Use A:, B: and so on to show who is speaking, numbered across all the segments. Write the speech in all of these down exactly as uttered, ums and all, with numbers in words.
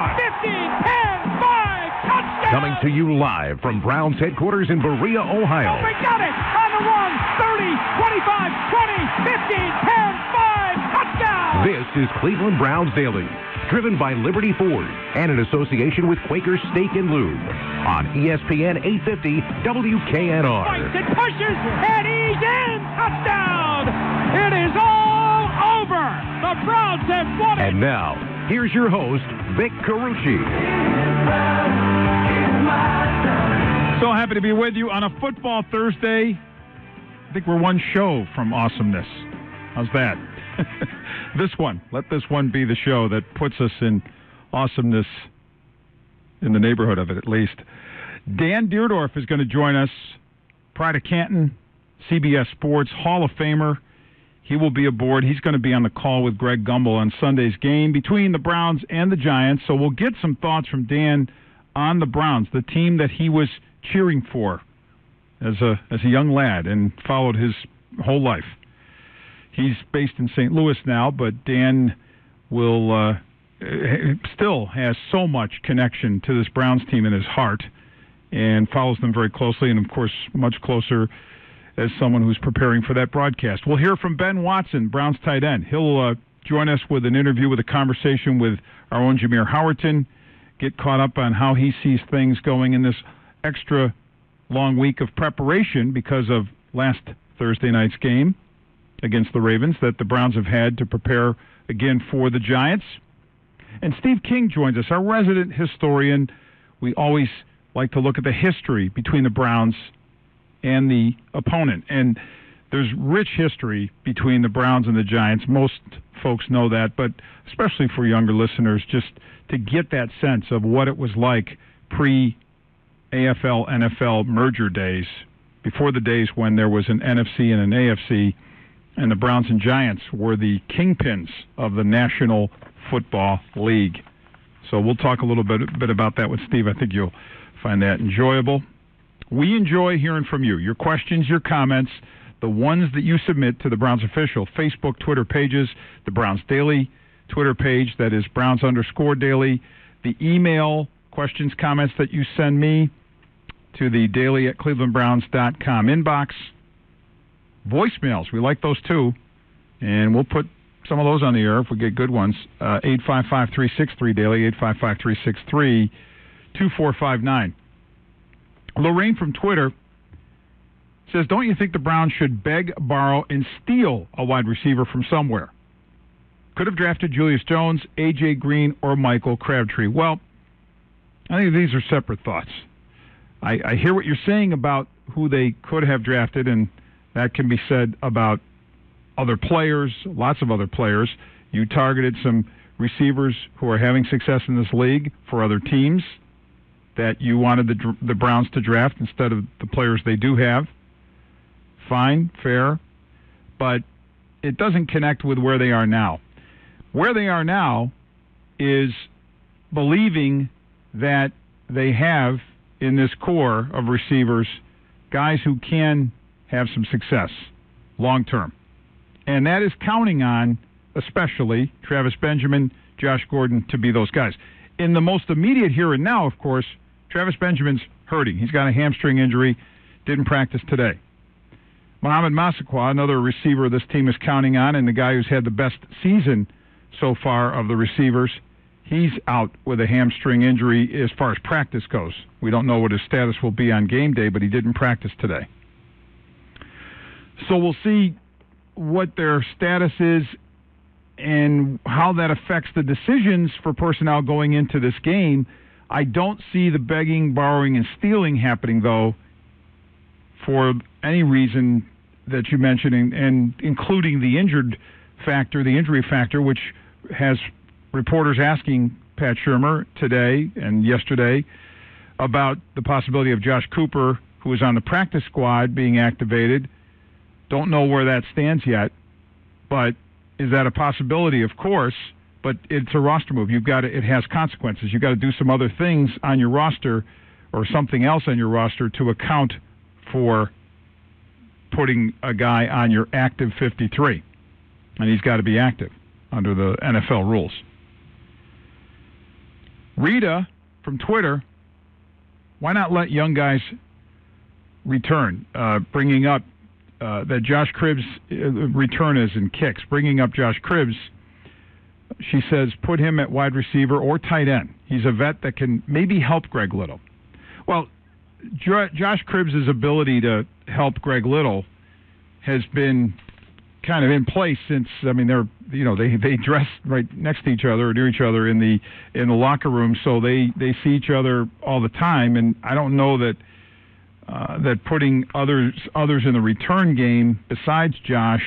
A: fifteen, ten, five, touchdown!
B: Coming to you live from Browns headquarters in Berea, Ohio.
A: Oh, we got it! On the one, thirty, twenty-five, twenty, fifteen, ten, five, touchdown!
B: This is Cleveland Browns Daily, driven by Liberty Ford and in association with Quaker Steak and Lube on E S P N eight fifty W K N R.
A: Fights and pushes, and he's in! Touchdown! It is all over! The Browns have won it!
B: And now, here's your host, Vic Carucci.
C: So happy to be with you on a Football Thursday. I think we're one show from awesomeness. How's that? This one. Let this one be the show that puts us in awesomeness, in the neighborhood of it at least. Dan Dierdorf is going to join us. Pride of Canton, C B S Sports Hall of Famer. He will be aboard. He's going to be on the call with Greg Gumbel on Sunday's game between the Browns and the Giants. So we'll get some thoughts from Dan on the Browns, the team that he was cheering for as a as a young lad and followed his whole life. He's based in Saint Louis now, but Dan will uh, still has so much connection to this Browns team in his heart and follows them very closely, and of course much closer as someone who's preparing for that broadcast. We'll hear from Ben Watson, Browns tight end. He'll uh, join us with an interview with a conversation with our own Jameer Howerton, get caught up on how he sees things going in this extra long week of preparation because of last Thursday night's game against the Ravens that the Browns have had to prepare again for the Giants. And Steve King joins us, our resident historian. We always like to look at the history between the Browns and the opponent. And there's rich history between the Browns and the Giants. Most folks know that, but especially for younger listeners, just to get that sense of what it was like pre-A F L N F L merger days, before the days when there was an N F C and an A F C, and the Browns and Giants were the kingpins of the National Football League. So we'll talk a little bit, bit about that with Steve. I think you'll find that enjoyable. We enjoy hearing from you, your questions, your comments, the ones that you submit to the Browns official Facebook, Twitter pages, the Browns Daily Twitter page, that is Browns underscore Daily, the email questions, comments that you send me to the daily at cleveland browns dot com inbox. Voicemails, we like those too, and we'll put some of those on the air if we get good ones. Uh, eight five five, three six three, Daily, eight five five, three six three, two four five nine. Lorraine from Twitter says, don't you think the Browns should beg, borrow, and steal a wide receiver from somewhere? Could have drafted Julius Jones, A J Green, or Michael Crabtree. Well, I think these are separate thoughts. I, I hear what you're saying about who they could have drafted, and that can be said about other players, lots of other players. You targeted some receivers who are having success in this league for other teams that you wanted the, the Browns to draft instead of the players they do have. Fine, fair, but it doesn't connect with where they are now. Where they are now is believing that they have in this core of receivers guys who can have some success long term. And that is counting on, especially, Travis Benjamin, Josh Gordon to be those guys. In the most immediate here and now, of course, Travis Benjamin's hurting. He's got a hamstring injury, didn't practice today. Mohamed Massaquoi, another receiver this team is counting on, and the guy who's had the best season so far of the receivers, he's out with a hamstring injury as far as practice goes. We don't know what his status will be on game day, but he didn't practice today. So we'll see what their status is and how that affects the decisions for personnel going into this game. I don't see the begging, borrowing, and stealing happening, though, for any reason that you mentioned, and, and including the injured factor, the injury factor, which has reporters asking Pat Shurmur today and yesterday about the possibility of Josh Cooper, who is on the practice squad, being activated. Don't know where that stands yet, but is that a possibility? Of course, but it's a roster move. You've got to, it has consequences. You've got to do some other things on your roster or something else on your roster to account for putting a guy on your active fifty-three, and he's got to be active under the N F L rules. Rita from Twitter, why not let young guys return? Uh, bringing up uh, that Josh Cribbs' uh, return is in kicks. Bringing up Josh Cribbs, she says, put him at wide receiver or tight end. He's a vet that can maybe help Greg Little. Well, jo- Josh Cribbs' ability to help Greg Little has been kind of in place since, I mean, they're, you know, they they dress right next to each other or near each other in the in the locker room, so they, they see each other all the time, and I don't know that uh, that putting others others in the return game besides Josh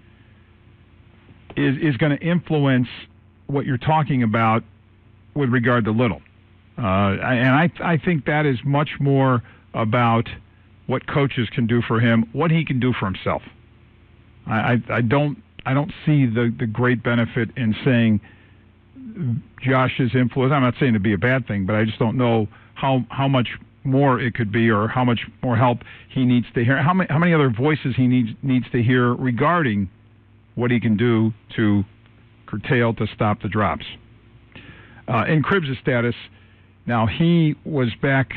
C: is is going to influence what you're talking about with regard to Little. Uh, and I I think that is much more about what coaches can do for him, what he can do for himself. I, I, I don't I don't see the, the great benefit in saying Josh's influence. I'm not saying to be a bad thing, but I just don't know how how much more it could be, or how much more help he needs to hear. How many how many other voices he needs needs to hear regarding what he can do to curtail, to stop the drops. Uh, in Cribbs' status, now he was back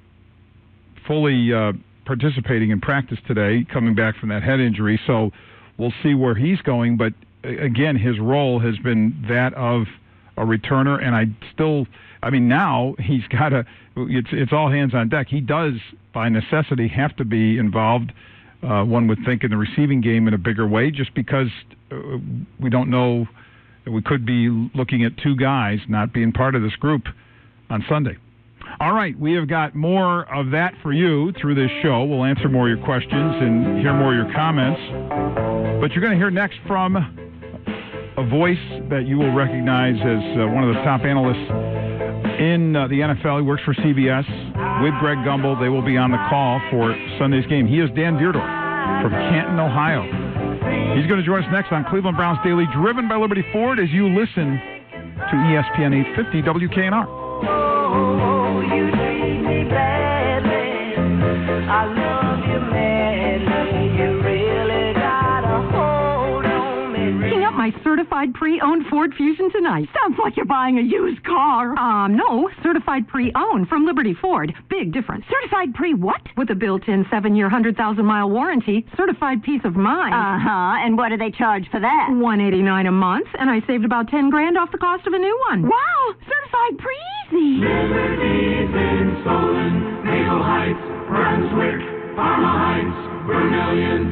C: fully uh, participating in practice today, coming back from that head injury, so we'll see where he's going, but again, his role has been that of a returner, and I still, I mean, now he's got to, it's, it's all hands on deck. He does, by necessity, have to be involved, uh, one would think, in the receiving game in a bigger way, just because uh, we don't know, we could be looking at two guys not being part of this group on Sunday. All right, we have got more of that for you through this show. We'll answer more of your questions and hear more of your comments. But you're going to hear next from a voice that you will recognize as uh, one of the top analysts in uh, the N F L. He works for C B S with Greg Gumbel. They will be on the call for Sunday's game. He is Dan Deerdorf from Canton, Ohio. He's going to join us next on Cleveland Browns Daily, driven by Liberty Ford, as you listen to E S P N eight fifty W K N R.
D: Oh, you treat me badly. I love you madly. You really got a hold on me.
E: Picking up my certified pre-owned Ford Fusion tonight. Sounds like you're buying a used car. Um, no, certified pre-owned from Liberty Ford. Big difference. Certified pre-what? With a built-in seven-year, one hundred thousand mile warranty, certified peace of mind.
F: Uh-huh, and what do they charge for that?
E: one hundred eighty-nine dollars a month, and I saved about ten grand off the cost of a new one.
F: Wow, certified pre-easy.
G: Liberty's in Solon, Maple Heights, Brunswick, Parma Heights, Vermilion,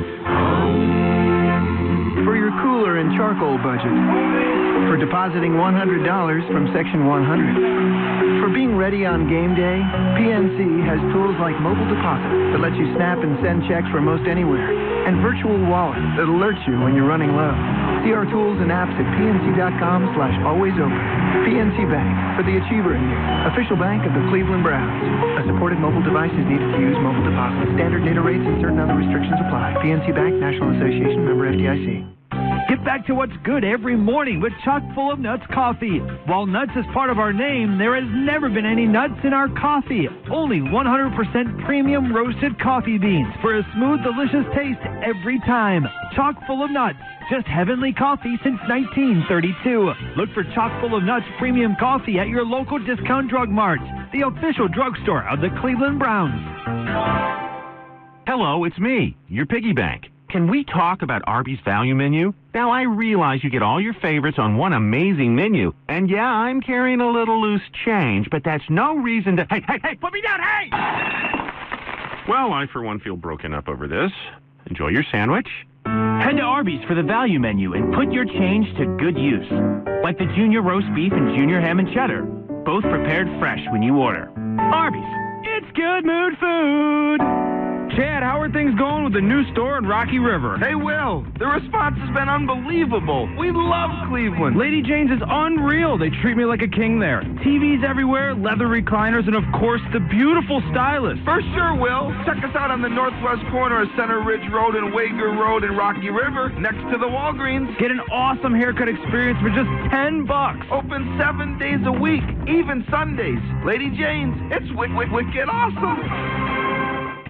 G: home.
H: For your cooler and charcoal budget. For depositing one hundred dollars from Section one hundred. For being ready on game day, P N C has tools like mobile deposit that lets you snap and send checks from most anywhere, and virtual wallet that alerts you when you're running low. See our tools and apps at pnc.com slash always open. P N C Bank, for the achiever in you. Official bank of the Cleveland Browns. A supported mobile device is needed to use mobile deposit. Standard data rates and certain other restrictions apply. P N C Bank, National Association, member F D I C.
I: Get back to what's good every morning with Chock full of nuts coffee. While nuts is part of our name, there has never been any nuts in our coffee. Only one hundred percent premium roasted coffee beans for a smooth, delicious taste every time. Chock full of nuts. Just heavenly coffee since nineteen thirty-two. Look for Chock full of nuts premium coffee at your local discount drug mart, the official drugstore of the Cleveland Browns.
J: Hello, it's me, your piggy bank. Can we talk about Arby's value menu? Now, I realize you get all your favorites on one amazing menu. And yeah, I'm carrying a little loose change, but that's no reason to... Hey, hey, hey, put me down, hey! Well, I, for one, feel broken up over this. Enjoy your sandwich.
K: Head to Arby's for the value menu and put your change to good use. Like the junior roast beef and junior ham and cheddar. Both prepared fresh when you order. Arby's.
I: It's good mood food. Chad, how are things going with the new store in Rocky River?
L: Hey, Will, the response has been unbelievable. We love Cleveland.
I: Lady Jane's is unreal. They treat me like a king there. T Vs everywhere, leather recliners, and of course, the beautiful stylist.
L: For sure, Will. Check us out on the northwest corner of Center Ridge Road and Wager Road in Rocky River, next to the Walgreens.
I: Get an awesome haircut experience for just ten bucks.
L: Open seven days a week, even Sundays. Lady Jane's, it's wick, wick, wicked awesome.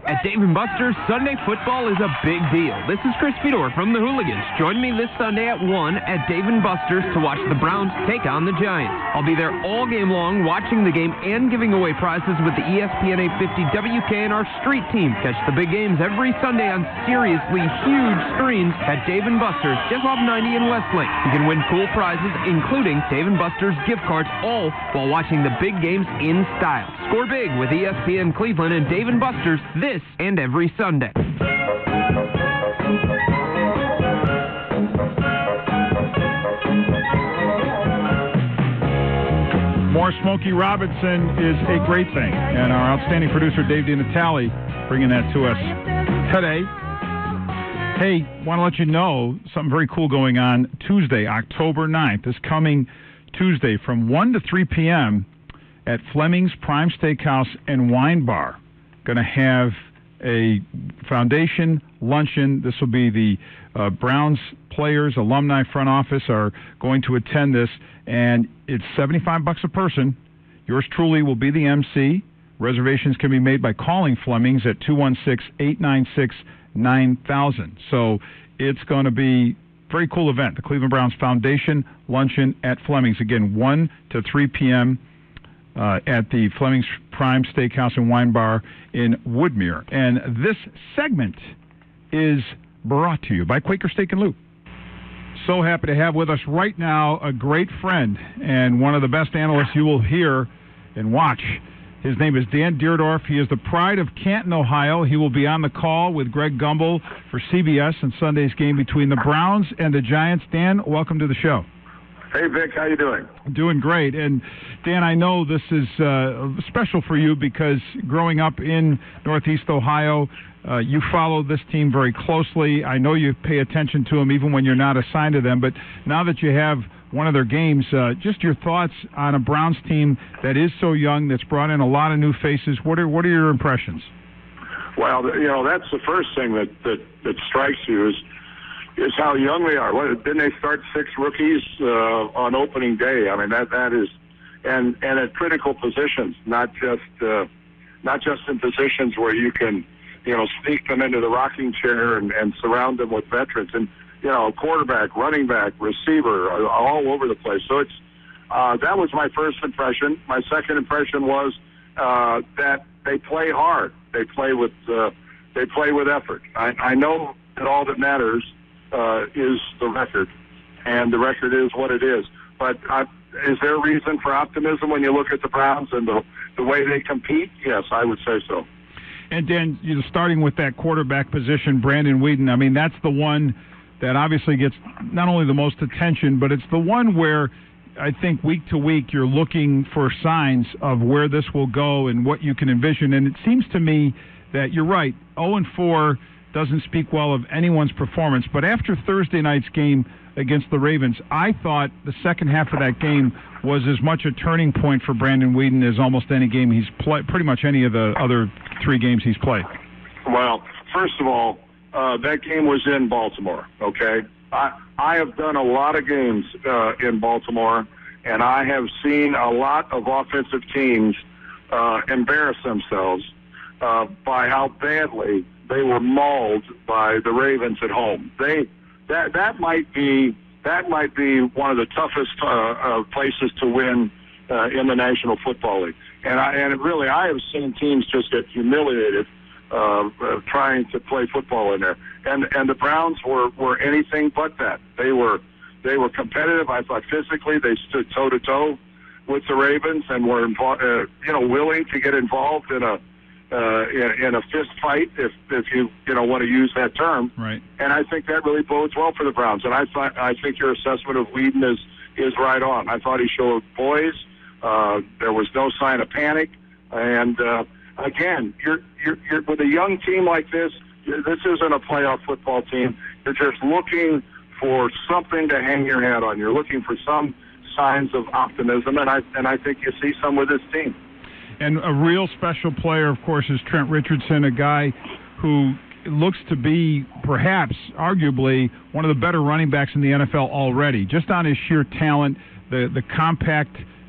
M: At Dave and Buster's, Sunday football is a big deal. This is Chris Fedor from the Hooligans. Join me this Sunday at one at Dave and Buster's to watch the Browns take on the Giants. I'll be there all game long watching the game and giving away prizes with the E S P N eight fifty W K N R Street Team. Catch the big games every Sunday on seriously huge screens at Dave and Buster's, just off ninety in Westlake. You can win cool prizes, including Dave and Buster's gift cards, all while watching the big games in style. Score big with E S P N Cleveland and Dave and Buster's this and every Sunday.
C: More Smokey Robinson is a great thing, and our outstanding producer Dave DiNatale bringing that to us today. Hey, want to let you know something very cool going on Tuesday, October ninth, this coming Tuesday from one to three p.m. at Fleming's Prime Steakhouse and Wine Bar. Going to have a foundation luncheon. This will be the uh, Browns players, alumni, front office are going to attend this, and it's seventy-five bucks a person. Yours truly will be the M C. Reservations can be made by calling Fleming's at two one six, eight nine six, nine thousand. So it's going to be a very cool event. The Cleveland Browns Foundation luncheon at Fleming's. Again, one to three p.m. Uh, at the Fleming's Prime Steakhouse and Wine Bar in Woodmere. And this segment is brought to you by Quaker Steak and Lube. So happy to have with us right now a great friend and one of the best analysts you will hear and watch. His name is Dan Dierdorf. He is the pride of Canton, Ohio. He will be on the call with Greg Gumbel for C B S in Sunday's game between the Browns and the Giants. Dan, welcome to the show.
N: Hey, Vic, how you doing?
C: Doing great. And, Dan, I know this is uh, special for you because growing up in Northeast Ohio, uh, you follow this team very closely. I know you pay attention to them even when you're not assigned to them. But now that you have one of their games, uh, just your thoughts on a Browns team that is so young, that's brought in a lot of new faces. What are what are your impressions?
N: Well, you know, that's the first thing that, that, that strikes you is is how young they are. What, didn't they start six rookies uh, on opening day? I mean, that that is, and and at critical positions, not just uh, not just in positions where you can, you know, sneak them into the rocking chair and, and surround them with veterans, and you know, quarterback, running back, receiver, all over the place. So it's uh, that was my first impression. My second impression was uh, that they play hard. They play with uh, they play with effort. I, I know that all that matters Uh, is the record, and the record is what it is. But uh, is there reason for optimism when you look at the Browns and the, the way they compete? Yes, I would say so.
C: And then, you know, starting with that quarterback position, Brandon Weeden, I mean, that's the one that obviously gets not only the most attention, but it's the one where I think week to week you're looking for signs of where this will go and what you can envision. And it seems to me that you're right, oh and four doesn't speak well of anyone's performance. But after Thursday night's game against the Ravens, I thought the second half of that game was as much a turning point for Brandon Weeden as almost any game he's played, pretty much any of the other three games he's played.
N: Well, first of all, uh, that game was in Baltimore, okay? I, I have done a lot of games uh, in Baltimore, and I have seen a lot of offensive teams uh, embarrass themselves uh, by how badly they were mauled by the Ravens at home. They that that might be that might be one of the toughest uh, uh, places to win uh, in the National Football League. And I and really, I have seen teams just get humiliated uh, uh, trying to play football in there. And and the Browns were, were anything but that. They were they were competitive. I thought physically they stood toe to toe with the Ravens and were invo- uh, you know willing to get involved in a. Uh, in, in a fist fight, if if you you know want to use that term,
C: right?
N: And I think that really bodes well for the Browns. And I thought I think your assessment of Weeden is is right on. I thought he showed poise. Uh, there was no sign of panic. And uh, again, you're, you're you're with a young team like this. This isn't a playoff football team. You're just looking for something to hang your hat on. You're looking for some signs of optimism, and I and I think you see some with this team.
C: And a real special player, of course, is Trent Richardson, a guy who looks to be perhaps, arguably, one of the better running backs in the N F L already, just on his sheer talent, the, the compact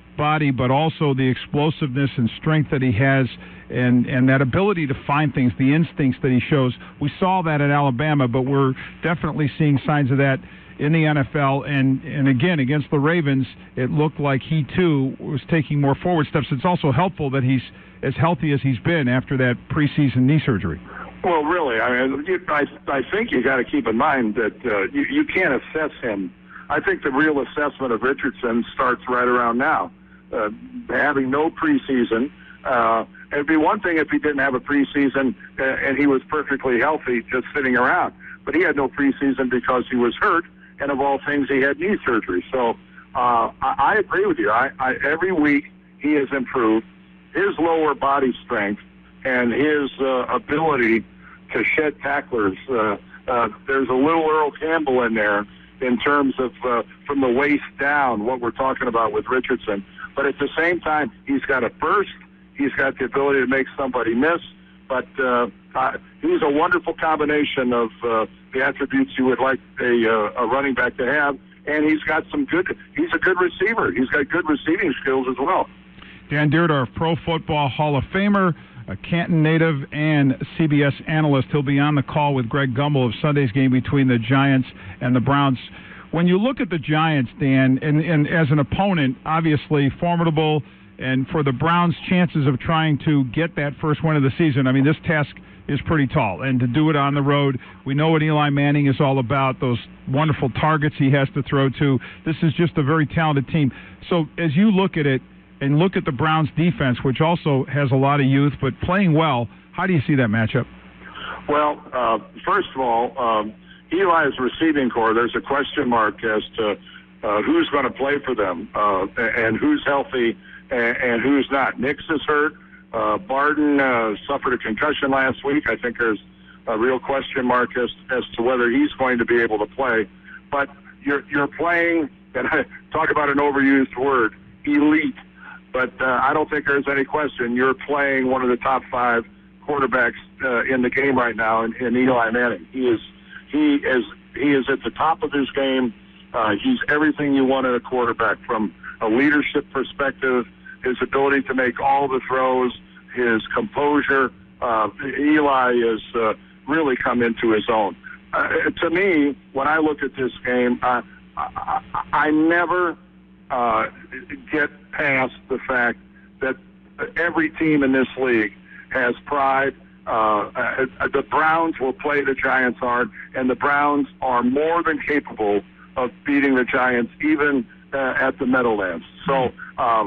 C: body, but also the explosiveness and strength that he has, and, and that ability to find things, the instincts that he shows. We saw that at Alabama, but we're definitely seeing signs of that in the N F L. And, and again, against the Ravens, it looked like he, too, was taking more forward steps. It's also helpful that he's as healthy as he's been after that preseason knee surgery.
N: Well, really, I mean, you, I, I think you got to keep in mind that uh, you, you can't assess him. I think the real assessment of Richardson starts right around now. Uh, having no preseason, uh, it'd be one thing if he didn't have a preseason uh, and he was perfectly healthy just sitting around. But he had no preseason because he was hurt, and of all things, he had knee surgery. So uh, I, I agree with you. I, I, every week he has improved. His lower body strength and his uh, ability to shed tacklers. Uh, uh, there's a little Earl Campbell in there in terms of uh, from the waist down, what we're talking about with Richardson. But at the same time, he's got a burst. He's got the ability to make somebody miss. But uh, uh, he's a wonderful combination of uh, the attributes you would like a, uh, a running back to have. And he's got some good, he's a good receiver. He's got good receiving skills as well.
C: Dan Dierdorf, Pro Football Hall of Famer, a Canton native, and C B S analyst. He'll be on the call with Greg Gumbel of Sunday's game between the Giants and the Browns. When you look at the Giants, Dan, and, and as an opponent, obviously formidable, and for the Browns' chances of trying to get that first win of the season, I mean, this task is pretty tall. And to do it on the road, we know what Eli Manning is all about, those wonderful targets he has to throw to. This is just a very talented team. So as you look at it, and look at the Browns' defense, which also has a lot of youth, but playing well, how do you see that matchup?
N: Well, uh, first of all, um, Eli's receiving core, there's a question mark as to uh, who's going to play for them uh, and who's healthy and, and who's not. Nix is hurt. Uh, Barden uh, suffered a concussion last week. I think there's a real question mark as, as to whether he's going to be able to play. But you're, you're playing, and I talk about an overused word, elite. But uh, I don't think there's any question you're playing one of the top five quarterbacks uh, in the game right now in, in Eli Manning. He is he is he is at the top of his game. Uh, he's everything you want in a quarterback, from a leadership perspective, his ability to make all the throws, his composure. Uh, Eli has uh, really come into his own. Uh, to me, when I look at this game, uh, I, I, I never uh, get past the fact that every team in this league has pride. Uh, uh, the Browns will play the Giants hard, and the Browns are more than capable of beating the Giants, even uh, at the Meadowlands. So uh,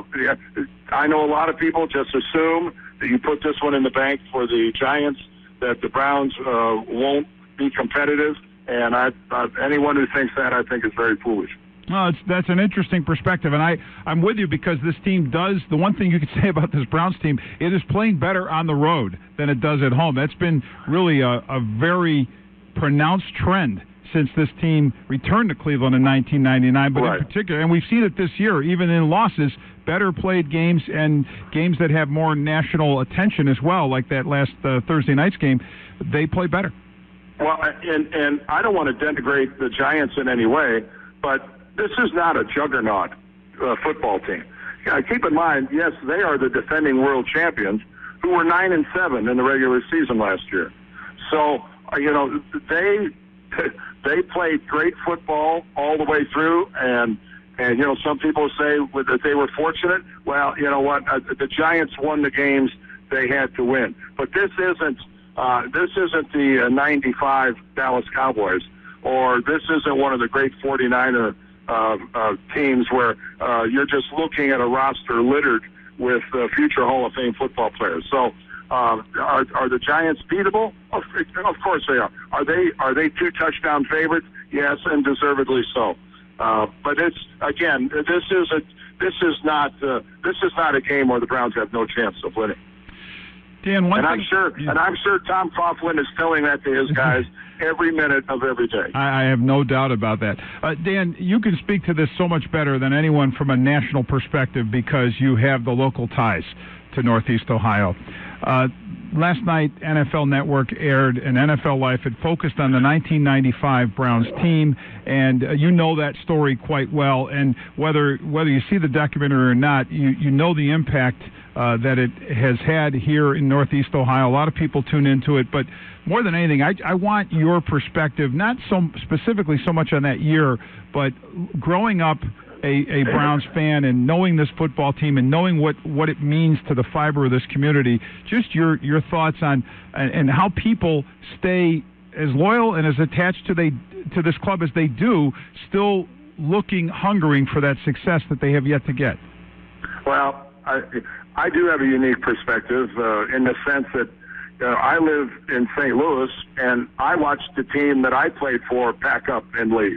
N: I know a lot of people just assume that you put this one in the bank for the Giants, that the Browns uh, won't be competitive, and I, uh, anyone who thinks that, I think, is very foolish.
C: No, it's, that's an interesting perspective, and I, I'm with you because this team does, the one thing you could say about this Browns team, it is playing better on the road than it does at home. That's been really a, a very pronounced trend since this team returned to Cleveland in nineteen ninety-nine, but right. in particular, and we've seen it this year, even in losses, better played games and games that have more national attention as well, like that last uh, Thursday night's game, they play better.
N: Well, and, and I don't want to denigrate the Giants in any way, but this is not a juggernaut uh, football team. Uh, keep in mind, yes, they are the defending world champions who were nine and seven in the regular season last year. So, uh, you know, they they played great football all the way through, and and you know, some people say that they were fortunate. Well, you know what? Uh, the Giants won the games they had to win, but this isn't uh, this isn't the uh, ninety-five Dallas Cowboys, or this isn't one of the great forty-niner Uh, uh, teams where uh, you're just looking at a roster littered with uh, future Hall of Fame football players. So, uh, are, are the Giants beatable? Of, of course they are. Are they are they two touchdown favorites? Yes, and deservedly so. Uh, but it's again, this is a this is not uh, this is not a game where the Browns have no chance of winning.
C: Dan, one
N: and
C: thing,
N: I'm sure, and I'm sure Tom Coughlin is telling that to his guys every minute of every day.
C: I, I have no doubt about that. Uh, Dan, you can speak to this so much better than anyone from a national perspective because you have the local ties to Northeast Ohio. Uh, last night, N F L Network aired an N F L Life. It focused on the nineteen ninety-five Browns team, and uh, you know that story quite well. And whether whether you see the documentary or not, you, you know the impact uh, that it has had here in Northeast Ohio. A lot of people tune into it, but more than anything, I, I want your perspective, not so specifically so much on that year, but growing up A, a Browns fan and knowing this football team and knowing what, what it means to the fiber of this community, just your your thoughts on and, and how people stay as loyal and as attached to they to this club as they do, still looking, hungering for that success that they have yet to get.
N: Well, I I do have a unique perspective uh, in the sense that you know, I live in Saint Louis and I watched the team that I played for pack up and leave.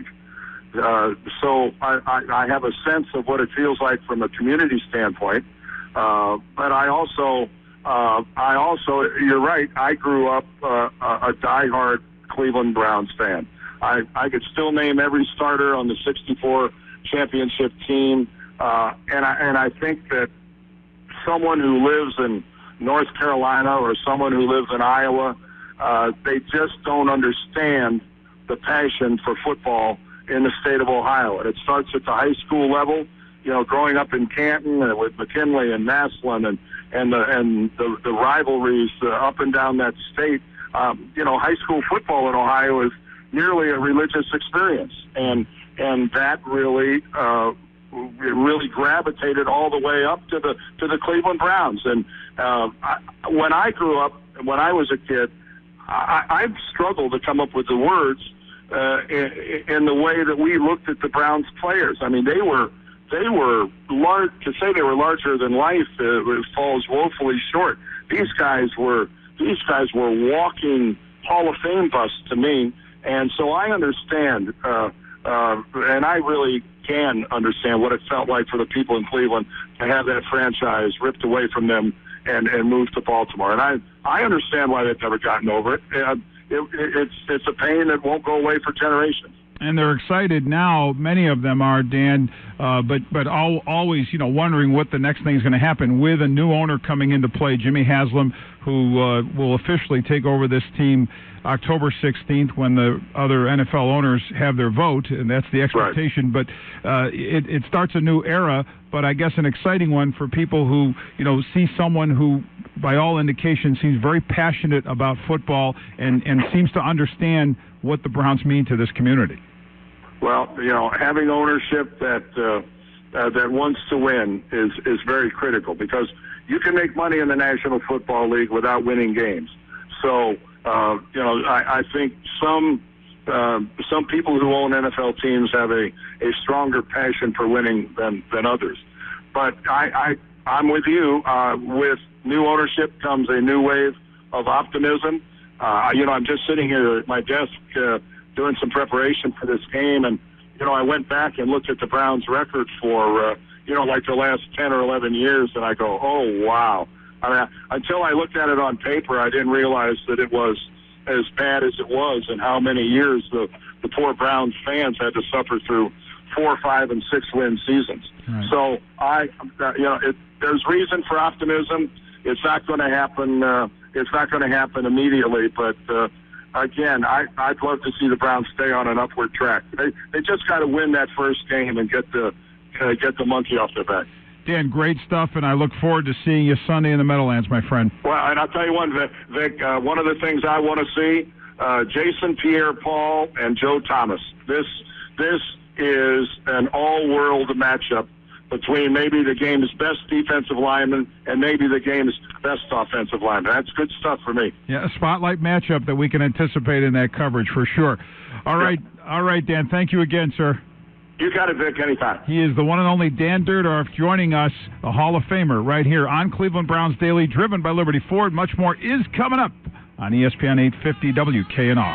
N: Uh, so I, I, I have a sense of what it feels like from a community standpoint. Uh, but I also, uh, I also, you're right. I grew up uh, a diehard Cleveland Browns fan. I, I could still name every starter on the sixty-four championship team, uh, and I and I think that someone who lives in North Carolina or someone who lives in Iowa, uh, they just don't understand the passion for football in the state of Ohio. And it starts at the high school level, you know, growing up in Canton uh, with McKinley and Massillon and, and, the, and the, the rivalries uh, up and down that state. Um, you know, high school football in Ohio is nearly a religious experience. And, and that really, uh, it really gravitated all the way up to the, to the Cleveland Browns. And uh, I, when I grew up, when I was a kid, I, I struggled to come up with the words Uh, in, in the way that we looked at the Browns players. I mean, they were they were large. To say they were larger than life uh, falls woefully short. These guys were these guys were walking Hall of Fame busts to me, and so I understand, uh, uh, and I really can understand what it felt like for the people in Cleveland to have that franchise ripped away from them and and moved to Baltimore. And I I understand why they've never gotten over it. Uh, It, it's it's a pain that won't go away for generations.
C: And they're excited now. Many of them are, Dan, uh, but but all, always, you know, wondering what the next thing is going to happen with a new owner coming into play, Jimmy Haslam, who uh, will officially take over this team October sixteenth when the other N F L owners have their vote, and that's the expectation. Right. But uh, it, it starts a new era, but I guess an exciting one for people who, you know, see someone who, by all indications, seems very passionate about football and, and seems to understand what the Browns mean to this community.
N: Well, you know, having ownership that uh, uh, that wants to win is, is very critical because you can make money in the National Football League without winning games. So, uh, you know, I, I think some uh, some people who own N F L teams have a, a stronger passion for winning than, than others. But I, I, I'm with you. Uh, with new ownership comes a new wave of optimism. Uh, you know, I'm just sitting here at my desk uh, doing some preparation for this game, and, you know, I went back and looked at the Browns' record for, uh, you know, like the last ten or eleven years, and I go, oh, wow. I mean, until I looked at it on paper, I didn't realize that it was as bad as it was and how many years the, the poor Browns fans had to suffer through four, five, and six-win seasons.
C: Right.
N: So, I, uh, you know, it, there's reason for optimism. It's not going to happen. Uh, it's not going to happen immediately. But uh, again, I, I'd love to see the Browns stay on an upward track. They they just got to win that first game and get the uh, get the monkey off their back.
C: Dan, great stuff, and I look forward to seeing you Sunday in the Meadowlands, my friend.
N: Well, and I'll tell you one, Vic. Vic uh, one of the things I want to see: uh, Jason Pierre-Paul and Joe Thomas. This this is an all-world matchup between maybe the game's best defensive lineman and maybe the game's best offensive lineman. That's good stuff for me.
C: Yeah, a spotlight matchup that we can anticipate in that coverage for sure. All right, yeah. all right, Dan. Thank you again, sir.
N: You got it, Vic, anytime.
C: He is the one and only Dan Dierdorf joining us, a Hall of Famer, right here on Cleveland Browns Daily, driven by Liberty Ford. Much more is coming up on E S P N eight fifty W K N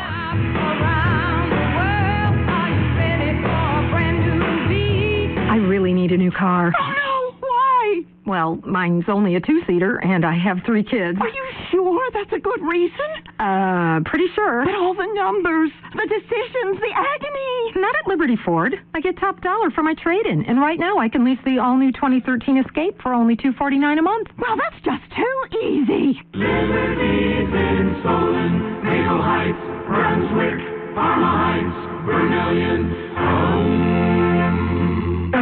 C: R.
E: I really need a new car.
F: Oh, no! Why?
E: Well, mine's only a two-seater, and I have three kids.
F: Are you sure that's a good reason?
E: Uh, pretty sure.
F: But all the numbers, the decisions, the agony.
E: Not at Liberty Ford. I get top dollar for my trade-in, and right now I can lease the all-new twenty thirteen Escape for only two hundred forty-nine dollars a month.
F: Well, that's just too easy.
G: Liberty's in Solon, Maple Heights, Brunswick, Parma Heights, Vermilion, home.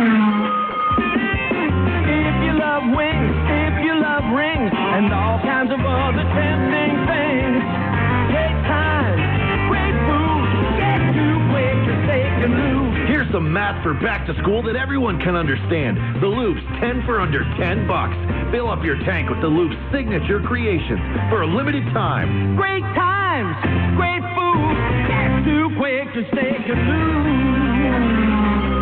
D: If you love wings, if you love rings, and all kinds of other tempting things, take time, great food, get too quick to steak and lube.
O: Here's some math for back to school that everyone can understand. The Loop's ten for under ten bucks. Fill up your tank with the Loop's signature creations for a limited time.
D: Great times, great food, get too quick to steak and lube.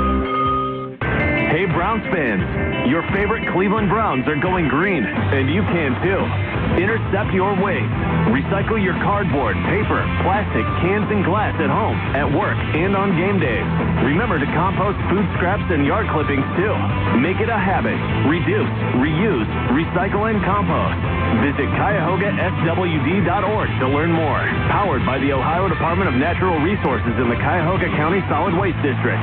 P: Hey, Browns fans, your favorite Cleveland Browns are going green, and you can too. Intercept your waste. Recycle your cardboard, paper, plastic, cans, and glass at home, at work, and on game days. Remember to compost food scraps and yard clippings too. Make it a habit. Reduce, reuse, recycle, and compost. Visit Cuyahoga S W D dot org to learn more. Powered by the Ohio Department of Natural Resources in the Cuyahoga County Solid Waste District.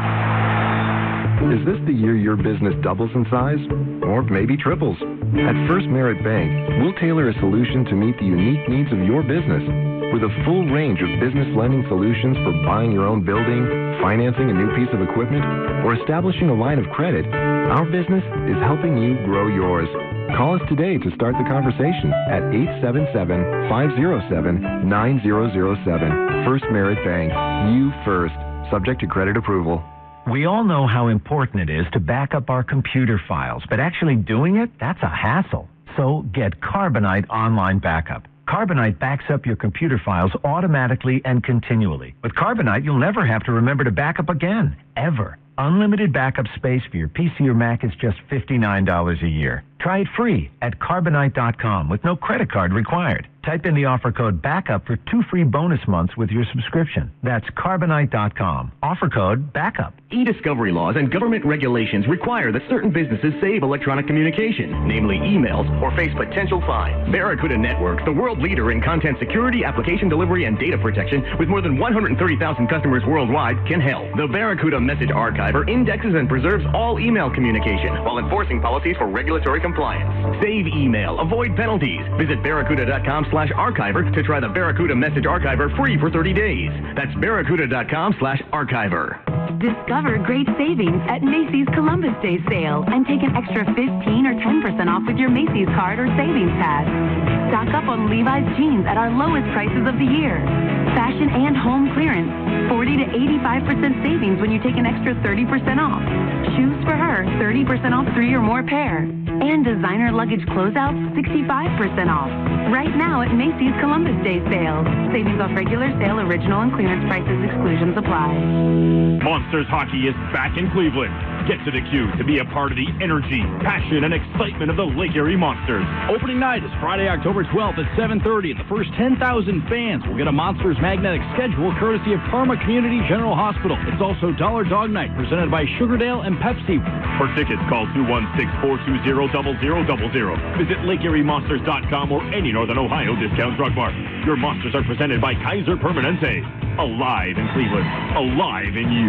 Q: Is this the year your business doubles in size? Or maybe triples? At First Merit Bank, we'll tailor a solution to meet the unique needs of your business. With a full range of business lending solutions for buying your own building, financing a new piece of equipment, or establishing a line of credit, our business is helping you grow yours. Call us today to start the conversation at eight seven seven, five zero seven, nine zero zero seven. First Merit Bank. You first. Subject to credit approval.
R: We all know how important it is to back up our computer files, but actually doing it, that's a hassle. So get Carbonite Online Backup. Carbonite backs up your computer files automatically and continually. With Carbonite, you'll never have to remember to back up again, ever. Unlimited backup space for your P C or Mac is just fifty-nine dollars a year. Try it free at carbonite dot com with no credit card required. Type in the offer code BACKUP for two free bonus months with your subscription. That's carbonite dot com. Offer code BACKUP.
S: E-discovery laws and government regulations require that certain businesses save electronic communication, namely emails, or face potential fines. Barracuda Network, the world leader in content security, application delivery, and data protection, with more than one hundred thirty thousand customers worldwide, can help. The Barracuda Message Archiver indexes and preserves all email communication while enforcing policies for regulatory compliance. Save email, avoid penalties. Visit barracuda dot com slash archiver to try the Barracuda Message Archiver free for thirty days. That's barracuda dot com slash archiver.
T: Discover great savings at Macy's Columbus Day sale and take an extra fifteen or ten percent off with your Macy's card or savings pad. Stock up on Levi's jeans at our lowest prices of the year. Fashion and home clearance, forty to eighty-five percent savings when you take an extra thirty percent off. Shoes for her, thirty percent off three or more pair. And designer luggage closeouts, sixty-five percent off. Right now at Macy's Columbus Day sale. Savings off regular sale, original, and clearance prices. Exclusions apply.
U: Monsters Hockey is back in Cleveland. Get to the queue to be a part of the energy, passion, and excitement of the Lake Erie Monsters.
V: Opening night is Friday, October twelfth at seven thirty, and the first ten thousand fans will get a Monsters magnetic schedule courtesy of Parma Community General Hospital. It's also Dollar Dog Night presented by Sugardale and Pepsi.
U: For tickets, call two one six, four two zero, zero zero zero zero. Visit Lake Erie Monsters dot com or any Northern Ohio discount drug mart. Your Monsters are presented by Kaiser Permanente. Alive in Cleveland. Alive in you.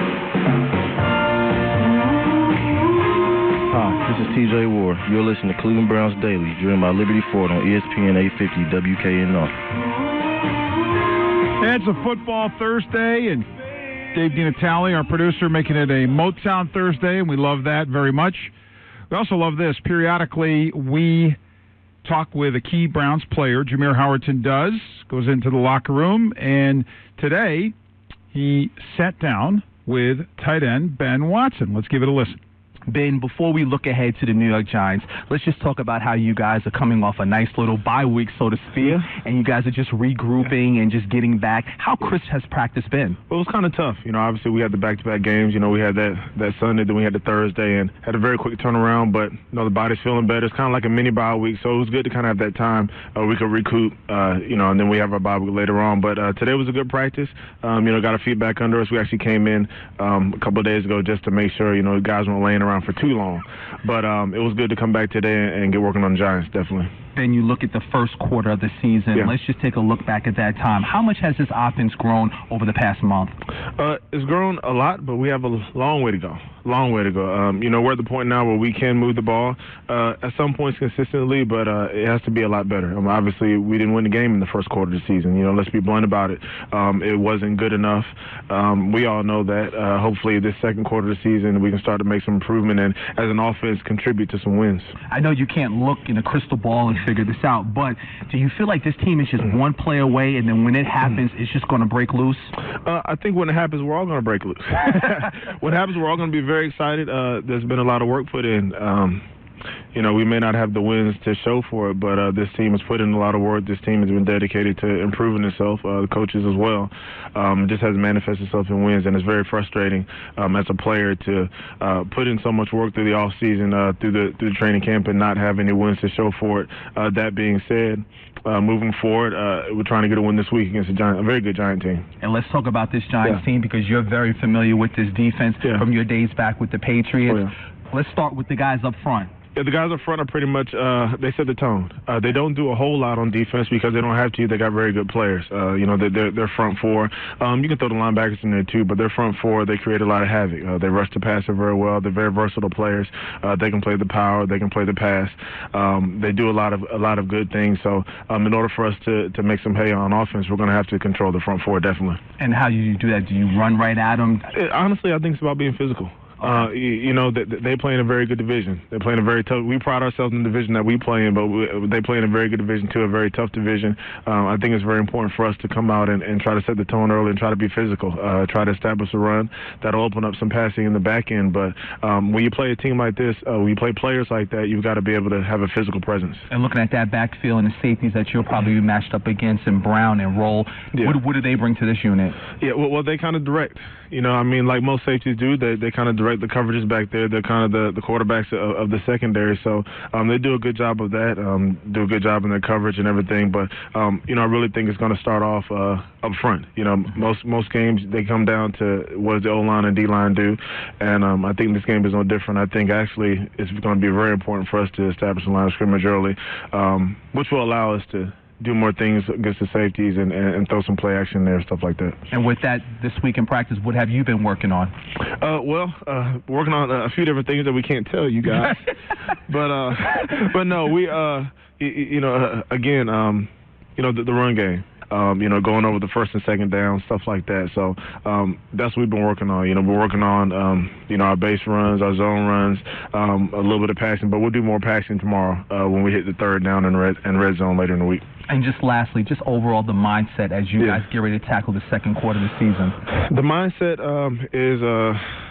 W: Hi, this is T J Ward. You're listening to Cleveland Browns Daily, driven by Liberty Ford on E S P N eight fifty W K N R.
C: It's a football Thursday, and Dave DiNatale, our producer, making it a Motown Thursday, and we love that very much. We also love this. Periodically, we talk with a key Browns player. Jameer Howerton does, goes into the locker room, and today he sat down with tight end Ben Watson. Let's give it a listen.
X: Ben, before we look ahead to the New York Giants, let's just talk about how you guys are coming off a nice little bye week, so to speak, and you guys are just regrouping and just getting back. How crisp has practice been?
Y: Well, it was kind of tough. You know, obviously we had the back-to-back games. You know, we had that, that Sunday, then we had the Thursday, and had a very quick turnaround, but, you know, the body's feeling better. It's kind of like a mini bye week, so it was good to kind of have that time uh, we could recoup, uh, you know, and then we have our bye week later on. But uh, today was a good practice. Um, you know, got our feet back under us. We actually came in um, a couple of days ago just to make sure, you know, guys weren't laying around around for too long. But um, it was good to come back today and, and get working on the Giants, definitely.
X: Then you look at the first quarter of the season.
Y: Yeah.
X: Let's just take a look back at that time. How much has this offense grown over the past month?
Y: Uh, it's grown a lot, but we have a long way to go. Long way to go. Um, you know, we're at the point now where we can move the ball uh, at some points consistently, but uh, it has to be a lot better. Um, obviously, we didn't win the game in the first quarter of the season. You know, let's be blunt about it. Um, it wasn't good enough. Um, we all know that. Uh, hopefully, this second quarter of the season, we can start to make some improvement and, as an offense, contribute to some wins.
X: I know you can't look in a crystal ball and figure this out, but do you feel like this team is just one play away, and then when it happens, it's just going to break loose?
Y: Uh, I think when it happens, we're all going to break loose. When it happens, we're all going to be very excited. Uh, there's been a lot of work put in. Um, you know, we may not have the wins to show for it, but uh, this team has put in a lot of work. This team has been dedicated to improving itself, uh, the coaches as well. Um, it just hasn't manifested itself in wins, and it's very frustrating um, as a player to uh, put in so much work through the offseason, uh, through the through the training camp, and not have any wins to show for it. Uh, that being said, Uh, moving forward, uh, we're trying to get a win this week against a Giant, a very good Giant team.
X: And let's talk about this Giants
Y: yeah.
X: team, because you're very familiar with this defense
Y: yeah.
X: from your days back with the Patriots.
Y: Oh, yeah.
X: Let's start with the guys up front.
Y: Yeah, the guys up front are pretty much, uh, they set the tone. Uh, they don't do a whole lot on defense because they don't have to. They got very good players. Uh, you know, they're, they're front four. Um, you can throw the linebackers in there too, but their front four, they create a lot of havoc. Uh, they rush the passer very well. They're very versatile players. Uh, they can play the power. They can play the pass. Um, they do a lot of a lot of good things. So um, in order for us to, to make some hay on offense, we're going to have to control the front four, definitely.
X: And how do you do that? Do you run right at them?
Y: It, honestly, I think it's about being physical. Uh, you, you know, they, they play in a very good division. They play in a very tough. We pride ourselves in the division that we play in, but we, they play in a very good division too, a very tough division. Um, I think it's very important for us to come out and, and try to set the tone early and try to be physical. Uh, try to establish a run that'll open up some passing in the back end. But um, when you play a team like this, uh, when you play players like that, you've got to be able to have a physical presence.
X: And looking at that backfield and the safeties that you'll probably be matched up against in Brown and Roll,
Y: yeah.
X: what, what do they bring to this unit?
Y: Yeah, well, well they kind of direct. You know, I mean, like most safeties do, they they kind of direct the coverages back there. They're kind of the, the quarterbacks of, of the secondary. So um, they do a good job of that, um, do a good job in their coverage and everything. But, um, you know, I really think it's going to start off uh, up front. You know, most most games, they come down to what does the O-line and D-line do. And um, I think this game is no different. I think actually it's going to be very important for us to establish a line of scrimmage early, um, which will allow us to do more things against the safeties and, and, and throw some play action there, stuff like that.
X: And with that, this week in practice, what have you been working on?
Y: Uh, well, uh, working on a few different things that we can't tell you guys. but uh, but no, we uh, you, you know, uh, again, um, you know, the, the run game. Um, you know, going over the first and second down, stuff like that. So um, that's what we've been working on. You know, we're working on, um, you know, our base runs, our zone runs, um, a little bit of passing, but we'll do more passing tomorrow uh, when we hit the third down and red, and red zone later in the week.
X: And just lastly, just overall the mindset as you yeah. guys get ready to tackle the second quarter of the season.
Y: The mindset um, is, uh,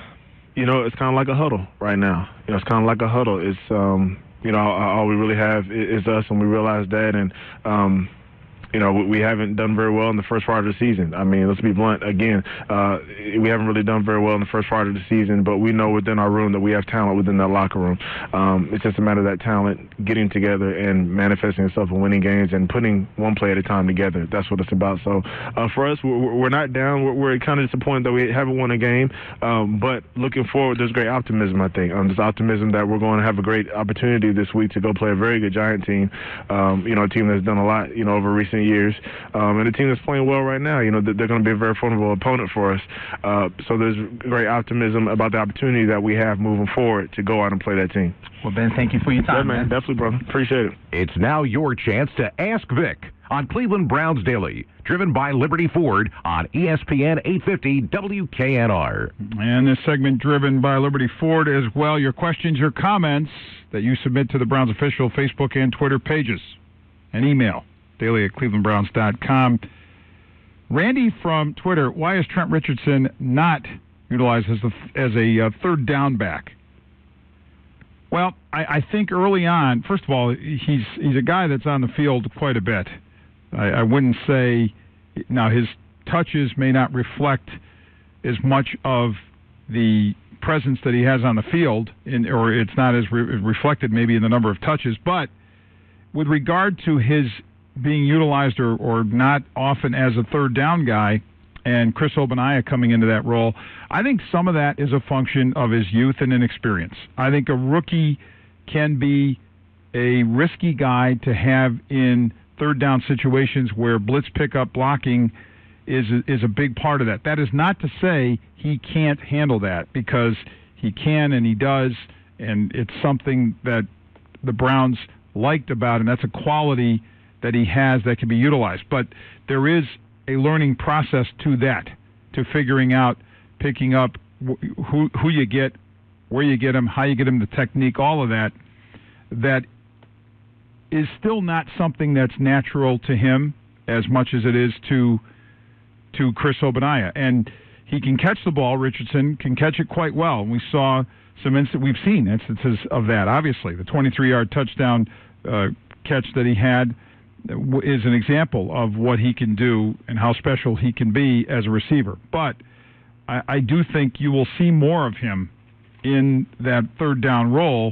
Y: you know, it's kind of like a huddle right now. You know, it's kind of like a huddle. It's, um, you know, all we really have is us, and we realize that, and um, you know, we haven't done very well in the first part of the season. I mean, let's be blunt. Again, uh, we haven't really done very well in the first part of the season, but we know within our room that we have talent within that locker room. Um, it's just a matter of that talent getting together and manifesting itself in winning games and putting one play at a time together. That's what it's about. So uh, for us, we're, we're not down. We're, we're kind of disappointed that we haven't won a game, um, but looking forward, there's great optimism, I think. Um, there's optimism that we're going to have a great opportunity this week to go play a very good Giant team, um, you know, a team that's done a lot, you know, over recent years, um, and a team that's playing well right now. You know, they're going to be a very formidable opponent for us. Uh, so there's great optimism about the opportunity that we have moving forward to go out and play that team.
X: Well, Ben, thank you for your time,
Y: yeah, man.
X: man.
Y: Definitely, brother. Appreciate it.
A: It's now your chance to Ask Vic on Cleveland Browns Daily, driven by Liberty Ford on E S P N eight fifty W K N R.
C: And this segment driven by Liberty Ford as well. Your questions, your comments that you submit to the Browns official Facebook and Twitter pages. And email, daily at cleveland browns dot com. Randy from Twitter, why is Trent Richardson not utilized as a, as a uh, third down back? Well, I, I think early on, first of all, he's he's a guy that's on the field quite a bit. I, I wouldn't say, now his touches may not reflect as much of the presence that he has on the field, in, or it's not as re- reflected maybe in the number of touches, but with regard to his being utilized or, or not often as a third down guy, and Chris Ogbonnaya coming into that role. I think some of that is a function of his youth and inexperience. I think a rookie can be a risky guy to have in third down situations where blitz pickup blocking is is a big part of that. That is not to say he can't handle that, because he can and he does, and it's something that the Browns liked about him. That's a quality that he has that can be utilized. But there is a learning process to that, to figuring out, picking up who who you get, where you get him, how you get him, the technique, all of that, that is still not something that's natural to him as much as it is to to Chris Ogbonnaya. And he can catch the ball, Richardson can catch it quite well. And we saw some instant, we've seen instances of that, obviously. The twenty-three-yard touchdown uh, catch that he had is an example of what he can do and how special he can be as a receiver. But I, I do think you will see more of him in that third down role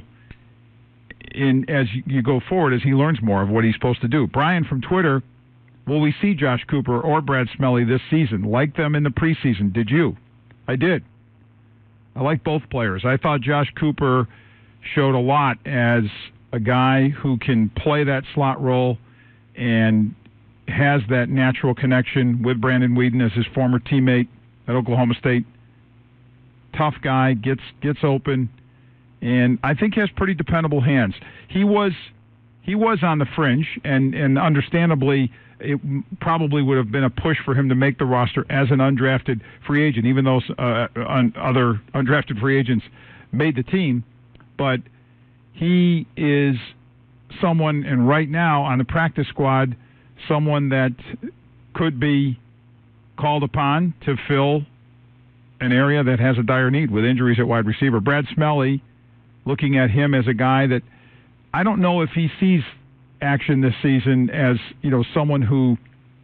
C: in as you go forward, as he learns more of what he's supposed to do. Brian from Twitter, will we see Josh Cooper or Brad Smelly this season? Like them in the preseason. Did you? I did. I like both players. I thought Josh Cooper showed a lot as a guy who can play that slot role and has that natural connection with Brandon Weeden as his former teammate at Oklahoma State. Tough guy, gets gets open, and I think he has pretty dependable hands. He was he was on the fringe, and, and understandably, it probably would have been a push for him to make the roster as an undrafted free agent, even though uh, un, other undrafted free agents made the team. But he is someone, and right now on the practice squad, someone that could be called upon to fill an area that has a dire need with injuries at wide receiver. Brad Smelly, looking at him as a guy that I don't know if he sees action this season as, you know, someone who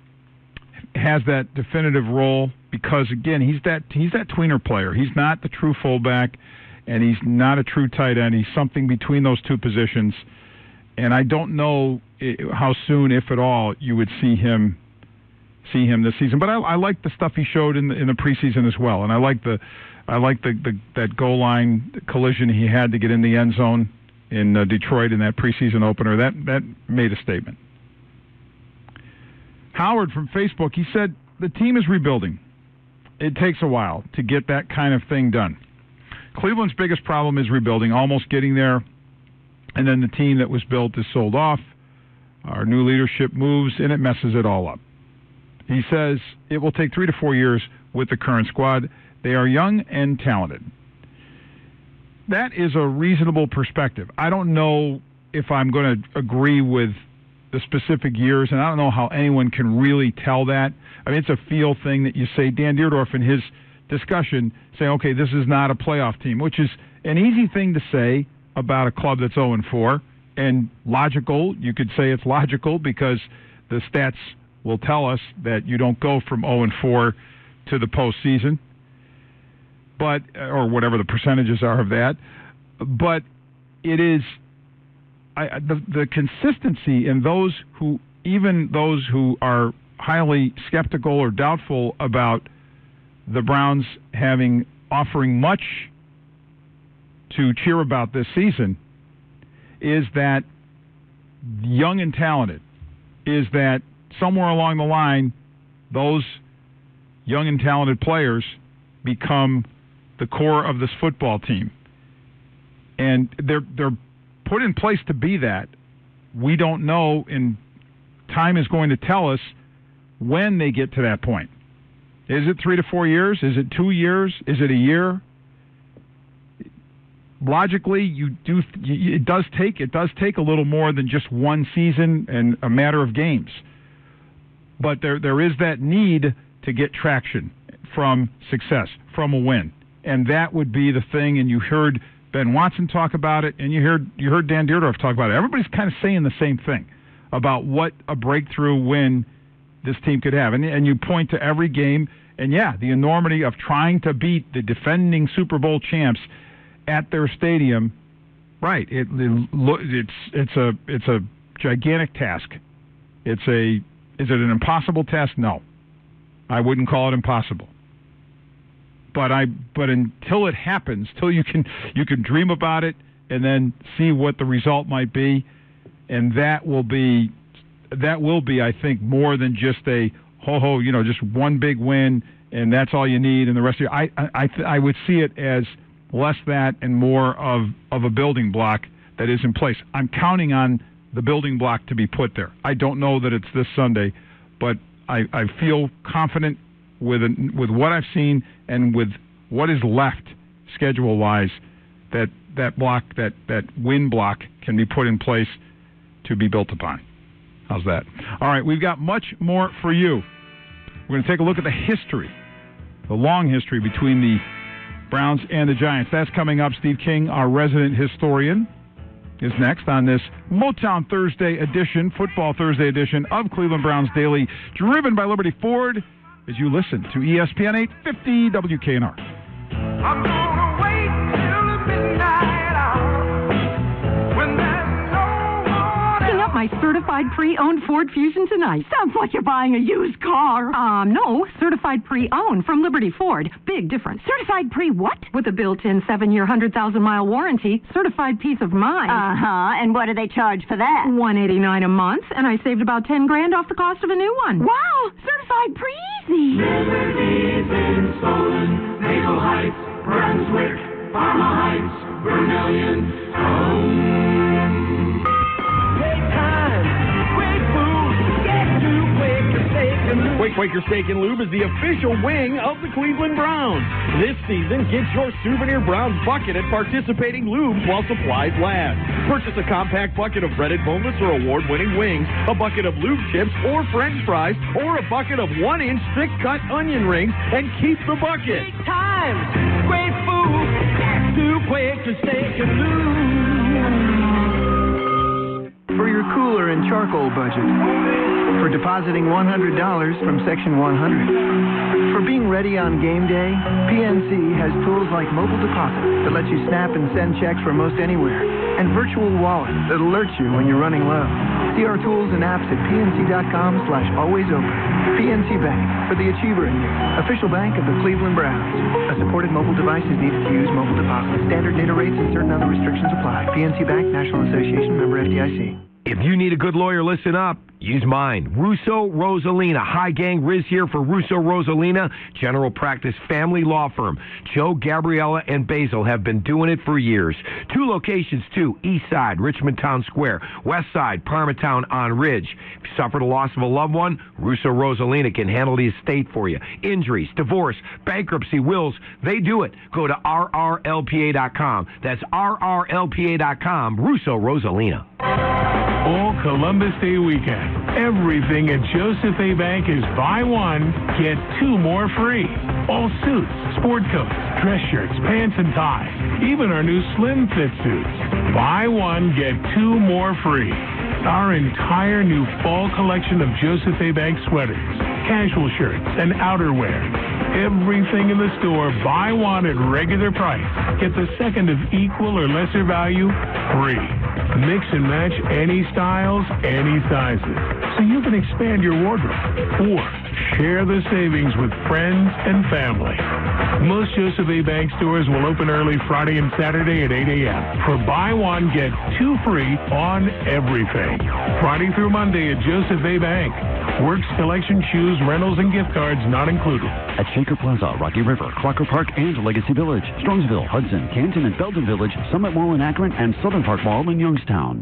C: has that definitive role, because again, he's that he's that tweener player. He's not the true fullback, and he's not a true tight end. He's something between those two positions. And I don't know how soon, if at all, you would see him see him this season. But I, I like the stuff he showed in the, in the preseason as well, and I like the I like the, the that goal line collision he had to get in the end zone in uh, Detroit in that preseason opener. That that made a statement. Howard from Facebook, he said the team is rebuilding. It takes a while to get that kind of thing done. Cleveland's biggest problem is rebuilding, almost getting there. And then the team that was built is sold off. Our new leadership moves, and it messes it all up. He says it will take three to four years with the current squad. They are young and talented. That is a reasonable perspective. I don't know if I'm going to agree with the specific years, and I don't know how anyone can really tell that. I mean, it's a feel thing that you say. Dan Dierdorf in his discussion saying, okay, this is not a playoff team, which is an easy thing to say about a club that's oh and four, and logical. You could say it's logical because the stats will tell us that you don't go from oh and four to the postseason, but or whatever the percentages are of that. But it is I, the the consistency in those who, even those who are highly skeptical or doubtful about the Browns having offering much to cheer about this season, is that young and talented, is that somewhere along the line, those young and talented players become the core of this football team. And they're they're put in place to be that. We don't know, and time is going to tell us when they get to that point. Is it three to four years? Is it two years? Is it a year? Logically, you do. It does take it does take a little more than just one season and a matter of games. But there there is that need to get traction from success, from a win, and that would be the thing. And you heard Ben Watson talk about it, and you heard you heard Dan Dierdorf talk about it. Everybody's kind of saying the same thing about what a breakthrough win this team could have, and and you point to every game, and yeah, the enormity of trying to beat the defending Super Bowl champs at their stadium. Right, it, it it's it's a it's a gigantic task. It's a is it an impossible task? No. I wouldn't call it impossible. But I but until it happens, till you can you can dream about it and then see what the result might be, and that will be that will be I think more than just a ho ho, you know, just one big win and that's all you need and the rest of your I I I, I would see it as less that and more of of a building block that is in place. I'm counting on the building block to be put there. I don't know that it's this Sunday, but I, I feel confident with with what I've seen and with what is left schedule-wise that that block, that, that win block can be put in place to be built upon. How's that? All right, we've got much more for you. We're going to take a look at the history, the long history between the Browns and the Giants. That's coming up. Steve King, our resident historian, is next on this Motown Thursday edition, Football Thursday edition of Cleveland Browns Daily, driven by Liberty Ford, as you listen to E S P N eight fifty W K N R.
D: I'm gonna wait till the midnight hour when there's no one
E: Picking up my certified pre-owned Ford Fusion tonight.
F: Sounds like you're buying a used car.
E: Um, no, certified pre-owned from Liberty Ford. Big difference.
F: Certified pre what?
E: With a built-in seven-year, one hundred thousand mile warranty, certified peace of mind.
F: Uh-huh, and what do they charge for that?
E: one hundred eighty-nine dollars a month, and I saved about ten grand off the cost of a new one.
F: Wow, certified pre-easy.
G: Liberty's in Solon, Maple Heights, Brunswick, Parma Heights, Vermilion, home.
D: Great time, great food, get to Quaker Steak and Lube.
V: Wake Quaker Steak and Lube is the official wing of the Cleveland Browns. This season, get your souvenir Browns bucket at participating lubes while supplies last. Purchase a compact bucket of breaded boneless or award-winning wings, a bucket of lube chips or French fries, or a bucket of one-inch thick-cut onion rings, and keep the bucket.
D: Great times, great food, get to Quaker Steak and Lube.
B: For your cooler and charcoal budget. For depositing one hundred dollars from Section one hundred. For being ready on game day, P N C has tools like mobile deposit that lets you snap and send checks from most anywhere, and virtual wallet that alerts you when you're running low. See our tools and apps at pnc.com slash always open. P N C Bank, for the achiever in you. Official bank of the Cleveland Browns. A supported mobile device is needed to use mobile deposit. Standard data rates and certain other restrictions apply. P N C Bank, National Association, member F D I C.
H: If you need a good lawyer, listen up. Use mine. Russo Rosalina. Hi, gang. Riz here for Russo Rosalina, general practice family law firm. Joe, Gabriella, and Basil have been doing it for years. Two locations, too. East Side, Richmond Town Square. West Side, Parmatown on Ridge. If you suffered a loss of a loved one, Russo Rosalina can handle the estate for you. Injuries, divorce, bankruptcy, wills, they do it. Go to R R L P A dot com. That's R R L P A dot com. Russo Rosalina.
I: All Columbus Day weekend, everything at Joseph A. Bank is buy one, get two more free. All suits, sport coats, dress shirts, pants and ties, even our new slim fit suits. Buy one, get two more free. Our entire new fall collection of Joseph A. Bank sweaters, casual shirts, and outerwear. Everything in the store, buy one at regular price. Get the second of equal or lesser value free. Mix and match any styles, any sizes, so you can expand your wardrobe or share the savings with friends and family. Most Joseph A. Bank stores will open early Friday and Saturday at eight a.m. for buy one, get two free on everything. Friday through Monday at Joseph A. Bank. Works, collection, shoes, rentals, and gift cards not included.
J: At Shaker Plaza, Rocky River, Crocker Park, and Legacy Village, Strongsville, Hudson, Canton, and Belden Village, Summit Mall in Akron, and Southern Park Mall in Youngstown.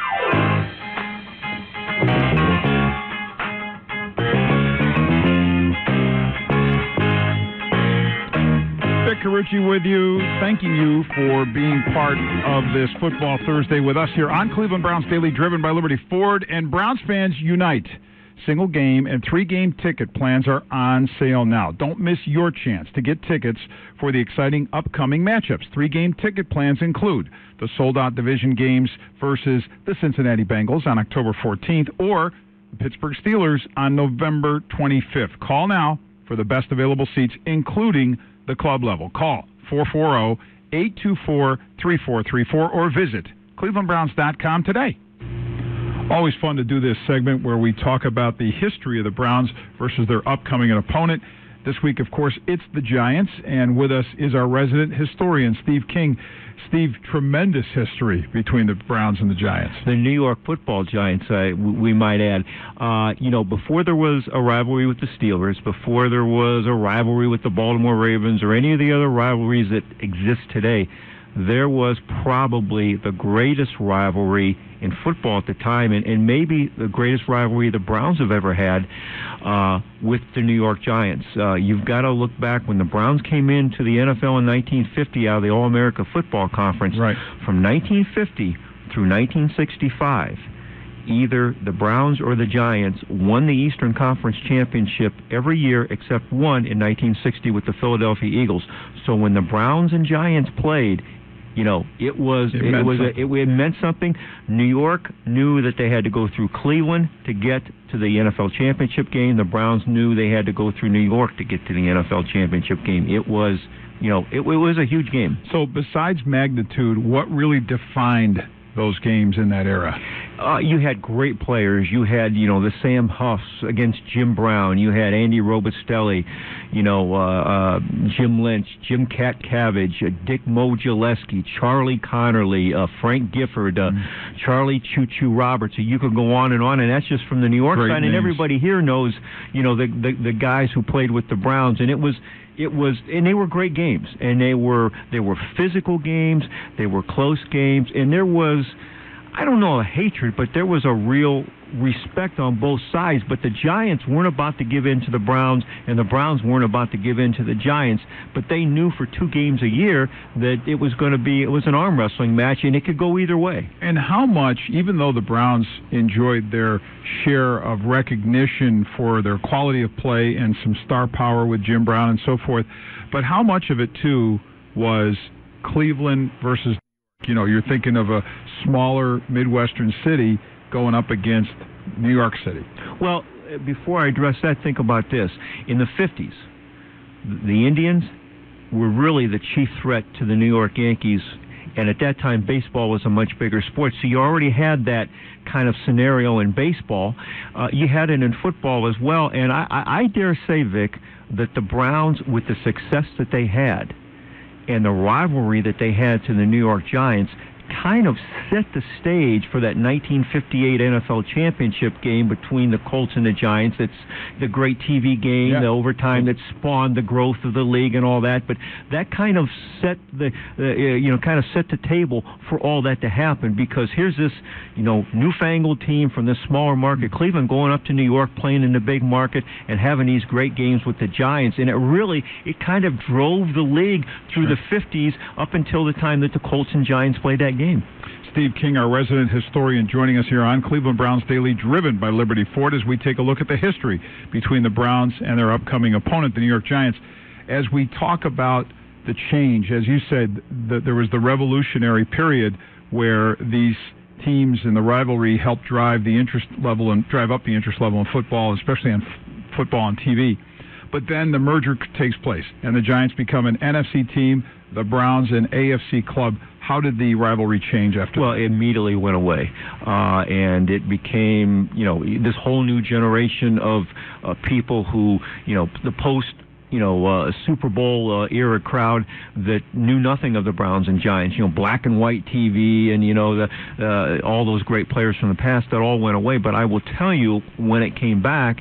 C: Vic Carucci with you, thanking you for being part of this Football Thursday with us here on Cleveland Browns Daily, driven by Liberty Ford. And Browns fans unite. Single game and three game ticket plans are on sale now. Don't miss your chance to get tickets for the exciting upcoming matchups. Three game ticket plans include the sold-out division games versus the Cincinnati Bengals on October fourteenth or the Pittsburgh Steelers on November twenty-fifth. Call now for the best available seats, including the club level. Call four four zero, eight two four, three four three four or visit cleveland browns dot com today. Always fun to do this segment where we talk about the history of the Browns versus their upcoming opponent. This week, of course, it's the Giants, and with us is our resident historian, Steve King. Steve, tremendous history between the Browns and the Giants.
K: The New York Football Giants, uh, we might add. Uh, you know, before there was a rivalry with the Steelers, before there was a rivalry with the Baltimore Ravens or any of the other rivalries that exist today, there was probably the greatest rivalry in football at the time, and, and maybe the greatest rivalry the Browns have ever had uh, with the New York Giants. Uh, you've got to look back when the Browns came into the N F L in nineteen fifty out of the All-America Football Conference.
C: Right.
K: From nineteen fifty through nineteen sixty-five, either the Browns or the Giants won the Eastern Conference Championship every year except one in nineteen sixty with the Philadelphia Eagles. So when the Browns and Giants played, you know, it was
C: it,
K: it,
C: meant
K: was a, it, it meant something. New York knew that they had to go through Cleveland to get to the N F L championship game. The Browns knew they had to go through New York to get to the N F L championship game. It was, you know, it, it was a huge game.
C: So besides magnitude, what really defined those games in that era?
K: Uh, you had great players. You had, you know, the Sam Huffs against Jim Brown. You had Andy Robustelli, you know, uh, uh, Jim Lynch, Jim Cat Cabbage, uh, Dick Mo Gillespie, Charlie Connerly, uh, Frank Gifford, uh, mm. Charlie Choo Choo Roberts. So you could go on and on, and that's just from the New York
C: great
K: side.
C: names.
K: And everybody here knows, you know, the, the the guys who played with the Browns, and it was. It was, and they were great games, and they were they were physical games, they were close games, and there was, I don't know, a hatred, but there was a real respect on both sides. But the Giants weren't about to give in to the Browns, and the Browns weren't about to give in to the Giants. But they knew for two games a year that it was going to be, it was an arm wrestling match, and it could go either way.
C: And how much, even though the Browns enjoyed their share of recognition for their quality of play and some star power with Jim Brown and so forth, but how much of it, too, was Cleveland versus, you know, you're thinking of a smaller Midwestern city going up against New York City?
K: Well, before I address that, think about this. In the fifties, the Indians were really the chief threat to the New York Yankees, and at that time, baseball was a much bigger sport, so you already had that kind of scenario in baseball. Uh, you had it in football as well, and I, I, I dare say, Vic, that the Browns, with the success that they had and the rivalry that they had to the New York Giants, kind of set the stage for that nineteen fifty-eight N F L championship game between the Colts and the Giants. It's the great T V game, yeah. the overtime that spawned the growth of the league and all that. But that kind of set the, uh, you know, kind of set the table for all that to happen, because here's this, you know, newfangled team from this smaller market, Cleveland, going up to New York, playing in the big market and having these great games with the Giants. And it really, it kind of drove the league through sure. the fifties up until the time that the Colts and Giants played that game.
C: Steve King, our resident historian, joining us here on Cleveland Browns Daily, driven by Liberty Ford, as we take a look at the history between the Browns and their upcoming opponent, the New York Giants. As we talk about the change, as you said, the, there was the revolutionary period where these teams in the rivalry helped drive the interest level and drive up the interest level in football, especially on f- football on T V. But then the merger takes place, and the Giants become an N F C team, the Browns an A F C club. How did the rivalry change after
K: well,
C: that?
K: It immediately went away, uh, and it became, you know, this whole new generation of uh, people who, you know, the post, you know, uh, Super Bowl uh, era crowd that knew nothing of the Browns and Giants. You know, black and white T V, and you know, the uh, all those great players from the past, that all went away. But I will tell you, when it came back,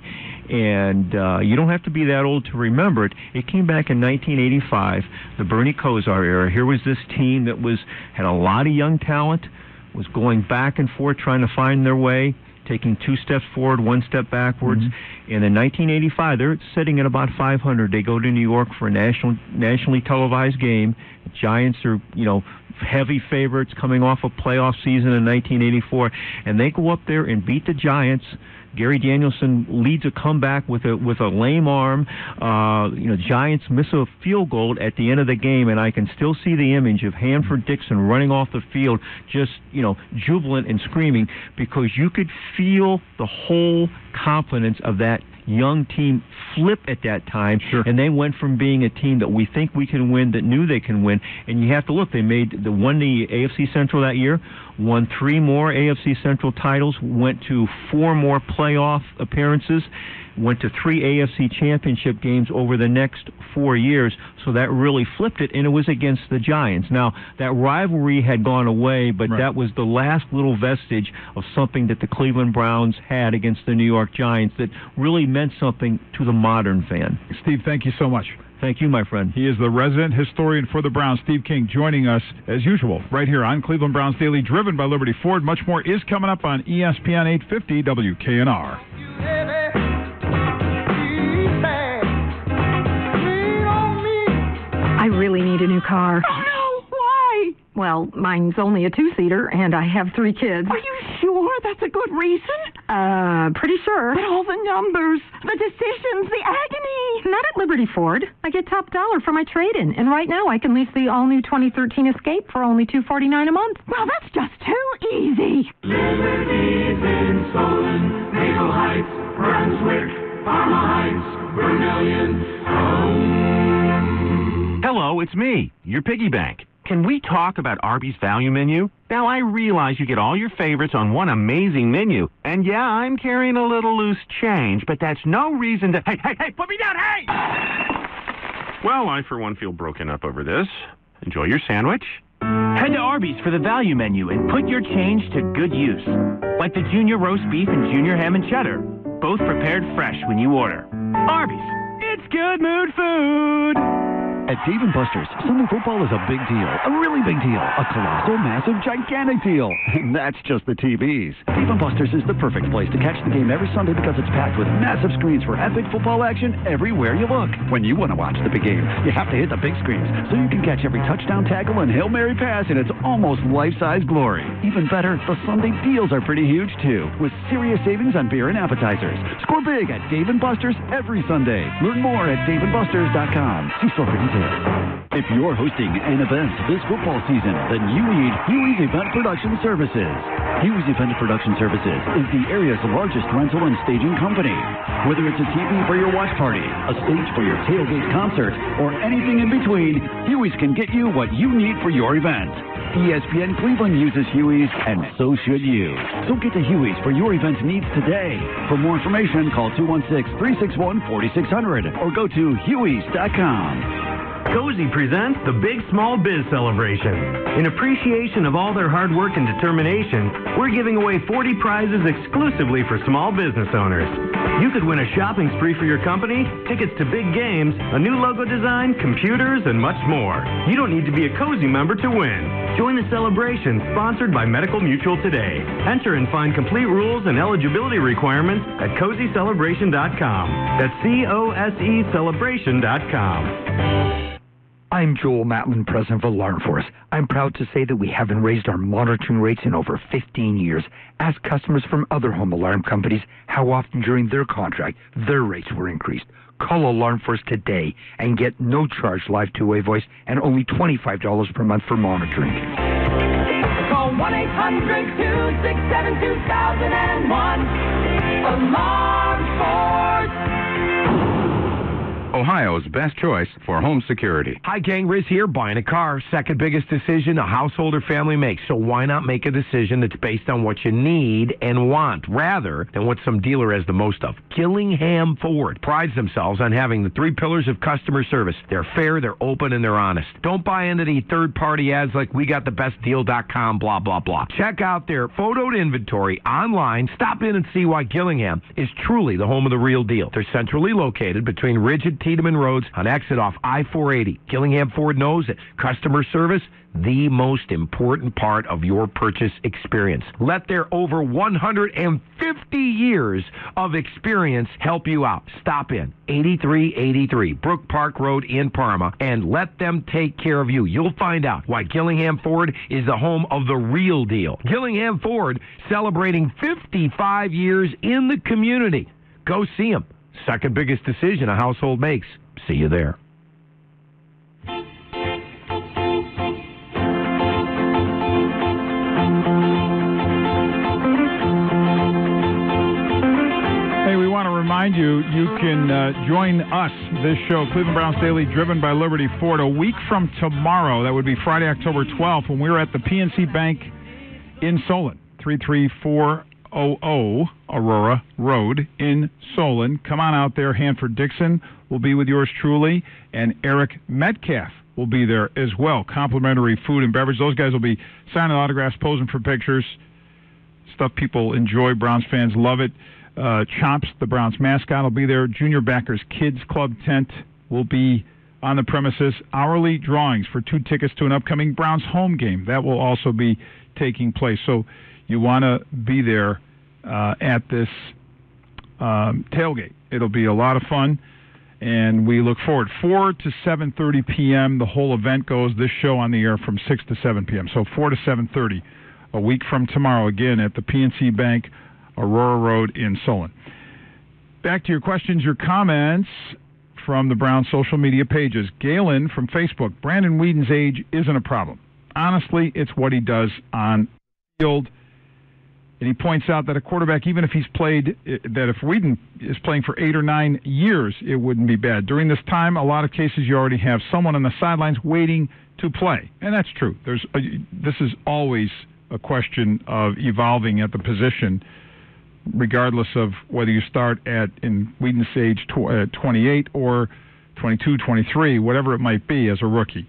K: and uh, you don't have to be that old to remember it. It came back in nineteen eighty-five, the Bernie Kosar era. Here was this team that was had a lot of young talent, was going back and forth trying to find their way, taking two steps forward, one step backwards. Mm-hmm. And in nineteen eighty-five, they're sitting at about five hundred. They go to New York for a national, nationally televised game. The Giants are, you know, heavy favorites coming off a playoff season in nineteen eighty-four, and they go up there and beat the Giants. Gary Danielson leads a comeback with a with a lame arm. Uh, you know, Giants miss a field goal at the end of the game, and I can still see the image of Hanford Dixon running off the field, just, you know, jubilant and screaming, because you could feel the whole confidence of that young team flip at that time,
C: sure.
K: and they went from being a team that we think we can win, that knew they can win, and you have to look, they made the won the A F C Central that year, won three more A F C Central titles, went to four more playoff appearances, went to three A F C championship games over the next four years, so that really flipped it, and it was against the Giants. Now, that rivalry had gone away, but
C: right.
K: that was the last little vestige of something that the Cleveland Browns had against the New York Giants that really meant something to the modern fan.
C: Steve, thank you so much.
K: Thank you, my friend.
C: He is the resident historian for the Browns, Steve King, joining us as usual right here on Cleveland Browns Daily, driven by Liberty Ford. Much more is coming up on E S P N eight fifty W K N R.
E: I really need a new car.
F: Oh, no. Why?
E: Well, mine's only a two-seater, and I have three kids.
F: Are you sure that's a good reason?
E: Uh, pretty sure.
F: But all the numbers, the decisions, the agony.
E: Not at Liberty Ford. I get top dollar for my trade-in, and right now I can lease the all-new twenty thirteen Escape for only two hundred forty-nine dollars a month.
F: Well, that's just too easy.
G: Liberty's in Solon, Maple Heights, Brunswick, Parma Heights, Vermilion, home.
L: Hello, it's me, your piggy bank. Can we talk about Arby's value menu? Now, I realize you get all your favorites on one amazing menu. And yeah, I'm carrying a little loose change, but that's no reason to... Hey, hey, hey, put me down, hey! Well, I, for one, feel broken up over this. Enjoy your sandwich.
M: Head to Arby's for the value menu and put your change to good use. Like the junior roast beef and junior ham and cheddar. Both prepared fresh when you order. Arby's. It's good mood food.
J: At Dave and Buster's, Sunday football is a big deal, a really big deal, a colossal, massive, gigantic deal. And that's just the T Vs. Dave and Buster's is the perfect place to catch the game every Sunday because it's packed with massive screens for epic football action everywhere you look. When you want to watch the big game, you have to hit the big screens so you can catch every touchdown tackle and Hail Mary pass in its almost life-size glory. Even better, the Sunday deals are pretty huge too, with serious savings on beer and appetizers. Score big at Dave and Buster's every Sunday. Learn more at dave and busters dot com. See store for details. If you're hosting an event this football season, then you need Huey's Event Production Services. Huey's Event Production Services is the area's largest rental and staging company. Whether it's a T V for your watch party, a stage for your tailgate concert, or anything in between, Huey's can get you what you need for your event. E S P N Cleveland uses Huey's, and so should you. So get to Huey's for your event needs today. For more information, call two one six, three six one, four six zero zero or go to hueys dot com.
N: Cozy presents the Big Small Biz Celebration. In appreciation of all their hard work and determination, we're giving away forty prizes exclusively for small business owners. You could win a shopping spree for your company, tickets to big games, a new logo design, computers, and much more. You don't need to be a Cozy member to win. Join the celebration sponsored by Medical Mutual today. Enter and find complete rules and eligibility requirements at cozy celebration dot com. That's C O S E celebration dot com.
O: I'm Joel Matlin, president of Alarm Force. I'm proud to say that we haven't raised our monitoring rates in over fifteen years. Ask customers from other home alarm companies how often during their contract their rates were increased. Call Alarm Force today and get no charge live two-way voice and only twenty-five dollars per month for monitoring.
D: Call one eight hundred, two six seven, two thousand one. Alarm Force.
A: Ohio's best choice for home security.
H: Hi, gang. Riz here. Buying a car, second biggest decision a household or family makes. So why not make a decision that's based on what you need and want, rather than what some dealer has the most of? Gillingham Ford prides themselves on having the three pillars of customer service. They're fair, they're open, and they're honest. Don't buy into the third-party ads like we got the best deal dot com, blah, blah, blah. Check out their photoed inventory online. Stop in and see why Gillingham is truly the home of the real deal. They're centrally located between Ridge and Tiedemann Roads on exit off I four eighty. Gillingham Ford knows that customer service, the most important part of your purchase experience. Let their over one hundred fifty years of experience help you out. Stop in, eighty-three eighty-three Brook Park Road in Parma, and let them take care of you. You'll find out why Gillingham Ford is the home of the real deal. Gillingham Ford celebrating fifty-five years in the community. Go see them. Second biggest decision a household makes. See you there.
C: Hey, we want to remind remind you, you can uh, join us, this show, Cleveland Browns Daily, driven by Liberty Ford, a week from tomorrow. That would be Friday, October twelfth, when we're at the P N C Bank in Solon, three three four zero zero Aurora Road in Solon. Come on out there. Hanford Dixon will be with yours truly, and Eric Metcalf will be there as well. Complimentary food and beverage. Those guys will be signing autographs, posing for pictures, stuff people enjoy. Browns fans love it. Uh, Chomps, the Browns mascot, will be there. Junior Backers Kids Club tent will be on the premises. Hourly drawings for two tickets to an upcoming Browns home game. That will also be taking place. So you want to be there uh, at this um, tailgate. It'll be a lot of fun, and we look forward. four to seven thirty p.m. the whole event goes. This show on the air from six to seven p.m. So four to seven thirty a week from tomorrow, again at the P N C Bank, Aurora Road in Solon. Back to your questions, your comments from the Browns social media pages. Galen from Facebook, Brandon Weeden's age isn't a problem. Honestly, it's what he does on the field. And he points out that a quarterback, even if he's played, that if Weeden is playing for eight or nine years, it wouldn't be bad. During this time, a lot of cases you already have someone on the sidelines waiting to play. And that's true. There's a, this is always a question of evolving at the position, regardless of whether you start at, in Weeden's age, tw- uh, twenty-eight or twenty-two, twenty-three, whatever it might be as a rookie.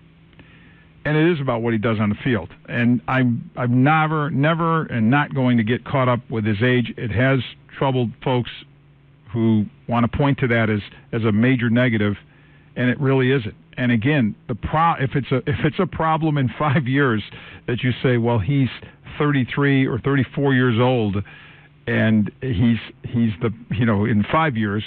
C: And it is about what he does on the field. And I'm I'm never, never, and not going to get caught up with his age. It has troubled folks who want to point to that as, as a major negative, and it really isn't. And again, the pro if it's a if it's a problem in five years that you say, well, he's thirty-three or thirty-four years old, and he's he's the you know in five years,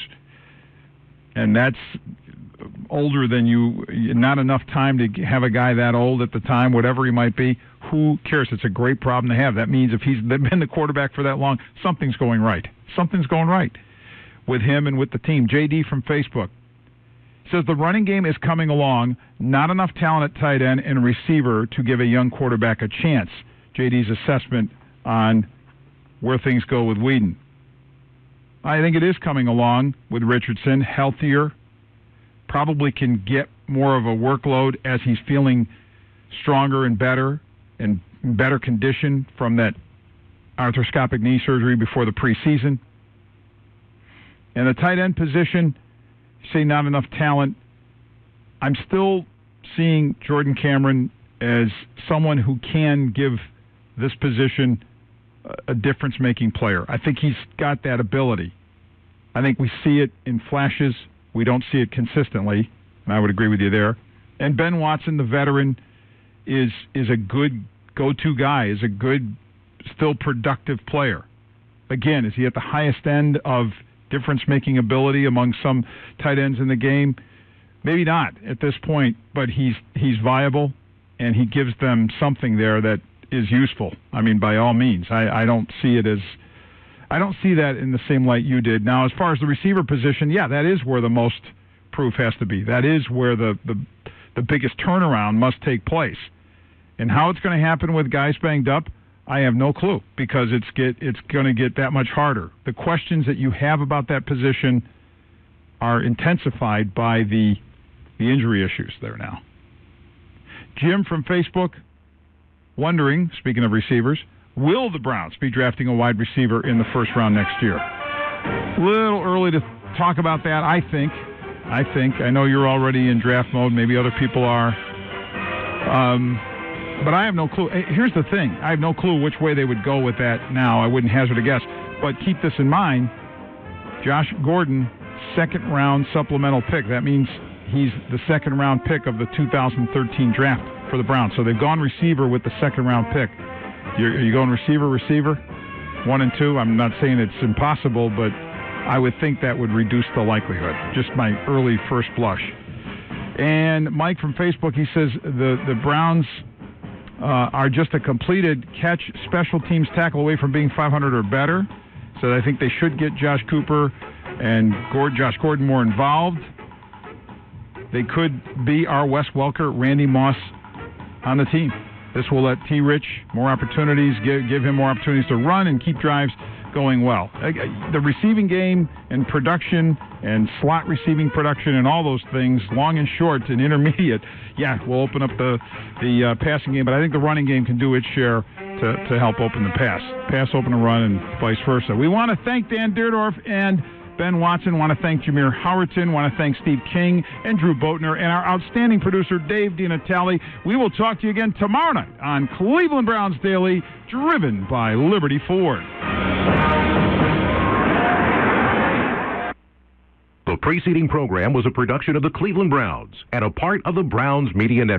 C: and that's older than you, not enough time to have a guy that old at the time, whatever he might be. Who cares? It's a great problem to have. That means if he's been the quarterback for that long, something's going right. Something's going right with him and with the team. J D from Facebook says the running game is coming along. Not enough talent at tight end and receiver to give a young quarterback a chance. J D's assessment on where things go with Weeden. I think it is coming along with Richardson, healthier, probably can get more of a workload as he's feeling stronger and better and better condition from that arthroscopic knee surgery before the preseason. And the tight end position, you say not enough talent. I'm still seeing Jordan Cameron as someone who can give this position a difference-making player. I think he's got that ability. I think we see it in flashes. We don't see it consistently, and I would agree with you there. And Ben Watson, the veteran, is is a good go-to guy, is a good, still productive player. Again, is he at the highest end of difference-making ability among some tight ends in the game? Maybe not at this point, but he's he's viable, and he gives them something there that is useful. I mean, by all means. I, I don't see it as... I don't see that in the same light you did. Now, as far as the receiver position, yeah, that is where the most proof has to be. That is where the, the, the biggest turnaround must take place. And how it's going to happen with guys banged up, I have no clue, because it's get it's going to get that much harder. The questions that you have about that position are intensified by the the injury issues there now. Jim from Facebook wondering, speaking of receivers, will the Browns be drafting a wide receiver in the first round next year? A little early to talk about that, I think. I think. I know you're already in draft mode. Maybe other people are. Um, but I have no clue. Here's the thing. I have no clue which way they would go with that now. I wouldn't hazard a guess. But keep this in mind. Josh Gordon, second-round supplemental pick. That means he's the second-round pick of the two thousand thirteen draft for the Browns. So they've gone receiver with the second-round pick. You're, are you going receiver, receiver? One and two? I'm not saying it's impossible, but I would think that would reduce the likelihood. Just my early first blush. And Mike from Facebook, he says the, the Browns uh, are just a completed catch special teams tackle away from being five hundred or better. So I think they should get Josh Cooper and Gord, Josh Gordon more involved. They could be our Wes Welker, Randy Moss on the team. This will let T. Rich more opportunities, give, give him more opportunities to run and keep drives going well. Uh, The receiving game and production and slot receiving production and all those things, long and short and intermediate, yeah, will open up the the uh, passing game. But I think the running game can do its share to, to help open the pass. Pass, open the run, and vice versa. We want to thank Dan Dierdorf and Ben Watson. Want to thank Jameer Howerton. Want to thank Steve King and Drew Boatner and our outstanding producer, Dave DiNatale. We will talk to you again tomorrow night on Cleveland Browns Daily, driven by Liberty Ford.
A: The preceding program was a production of the Cleveland Browns and a part of the Browns Media Network.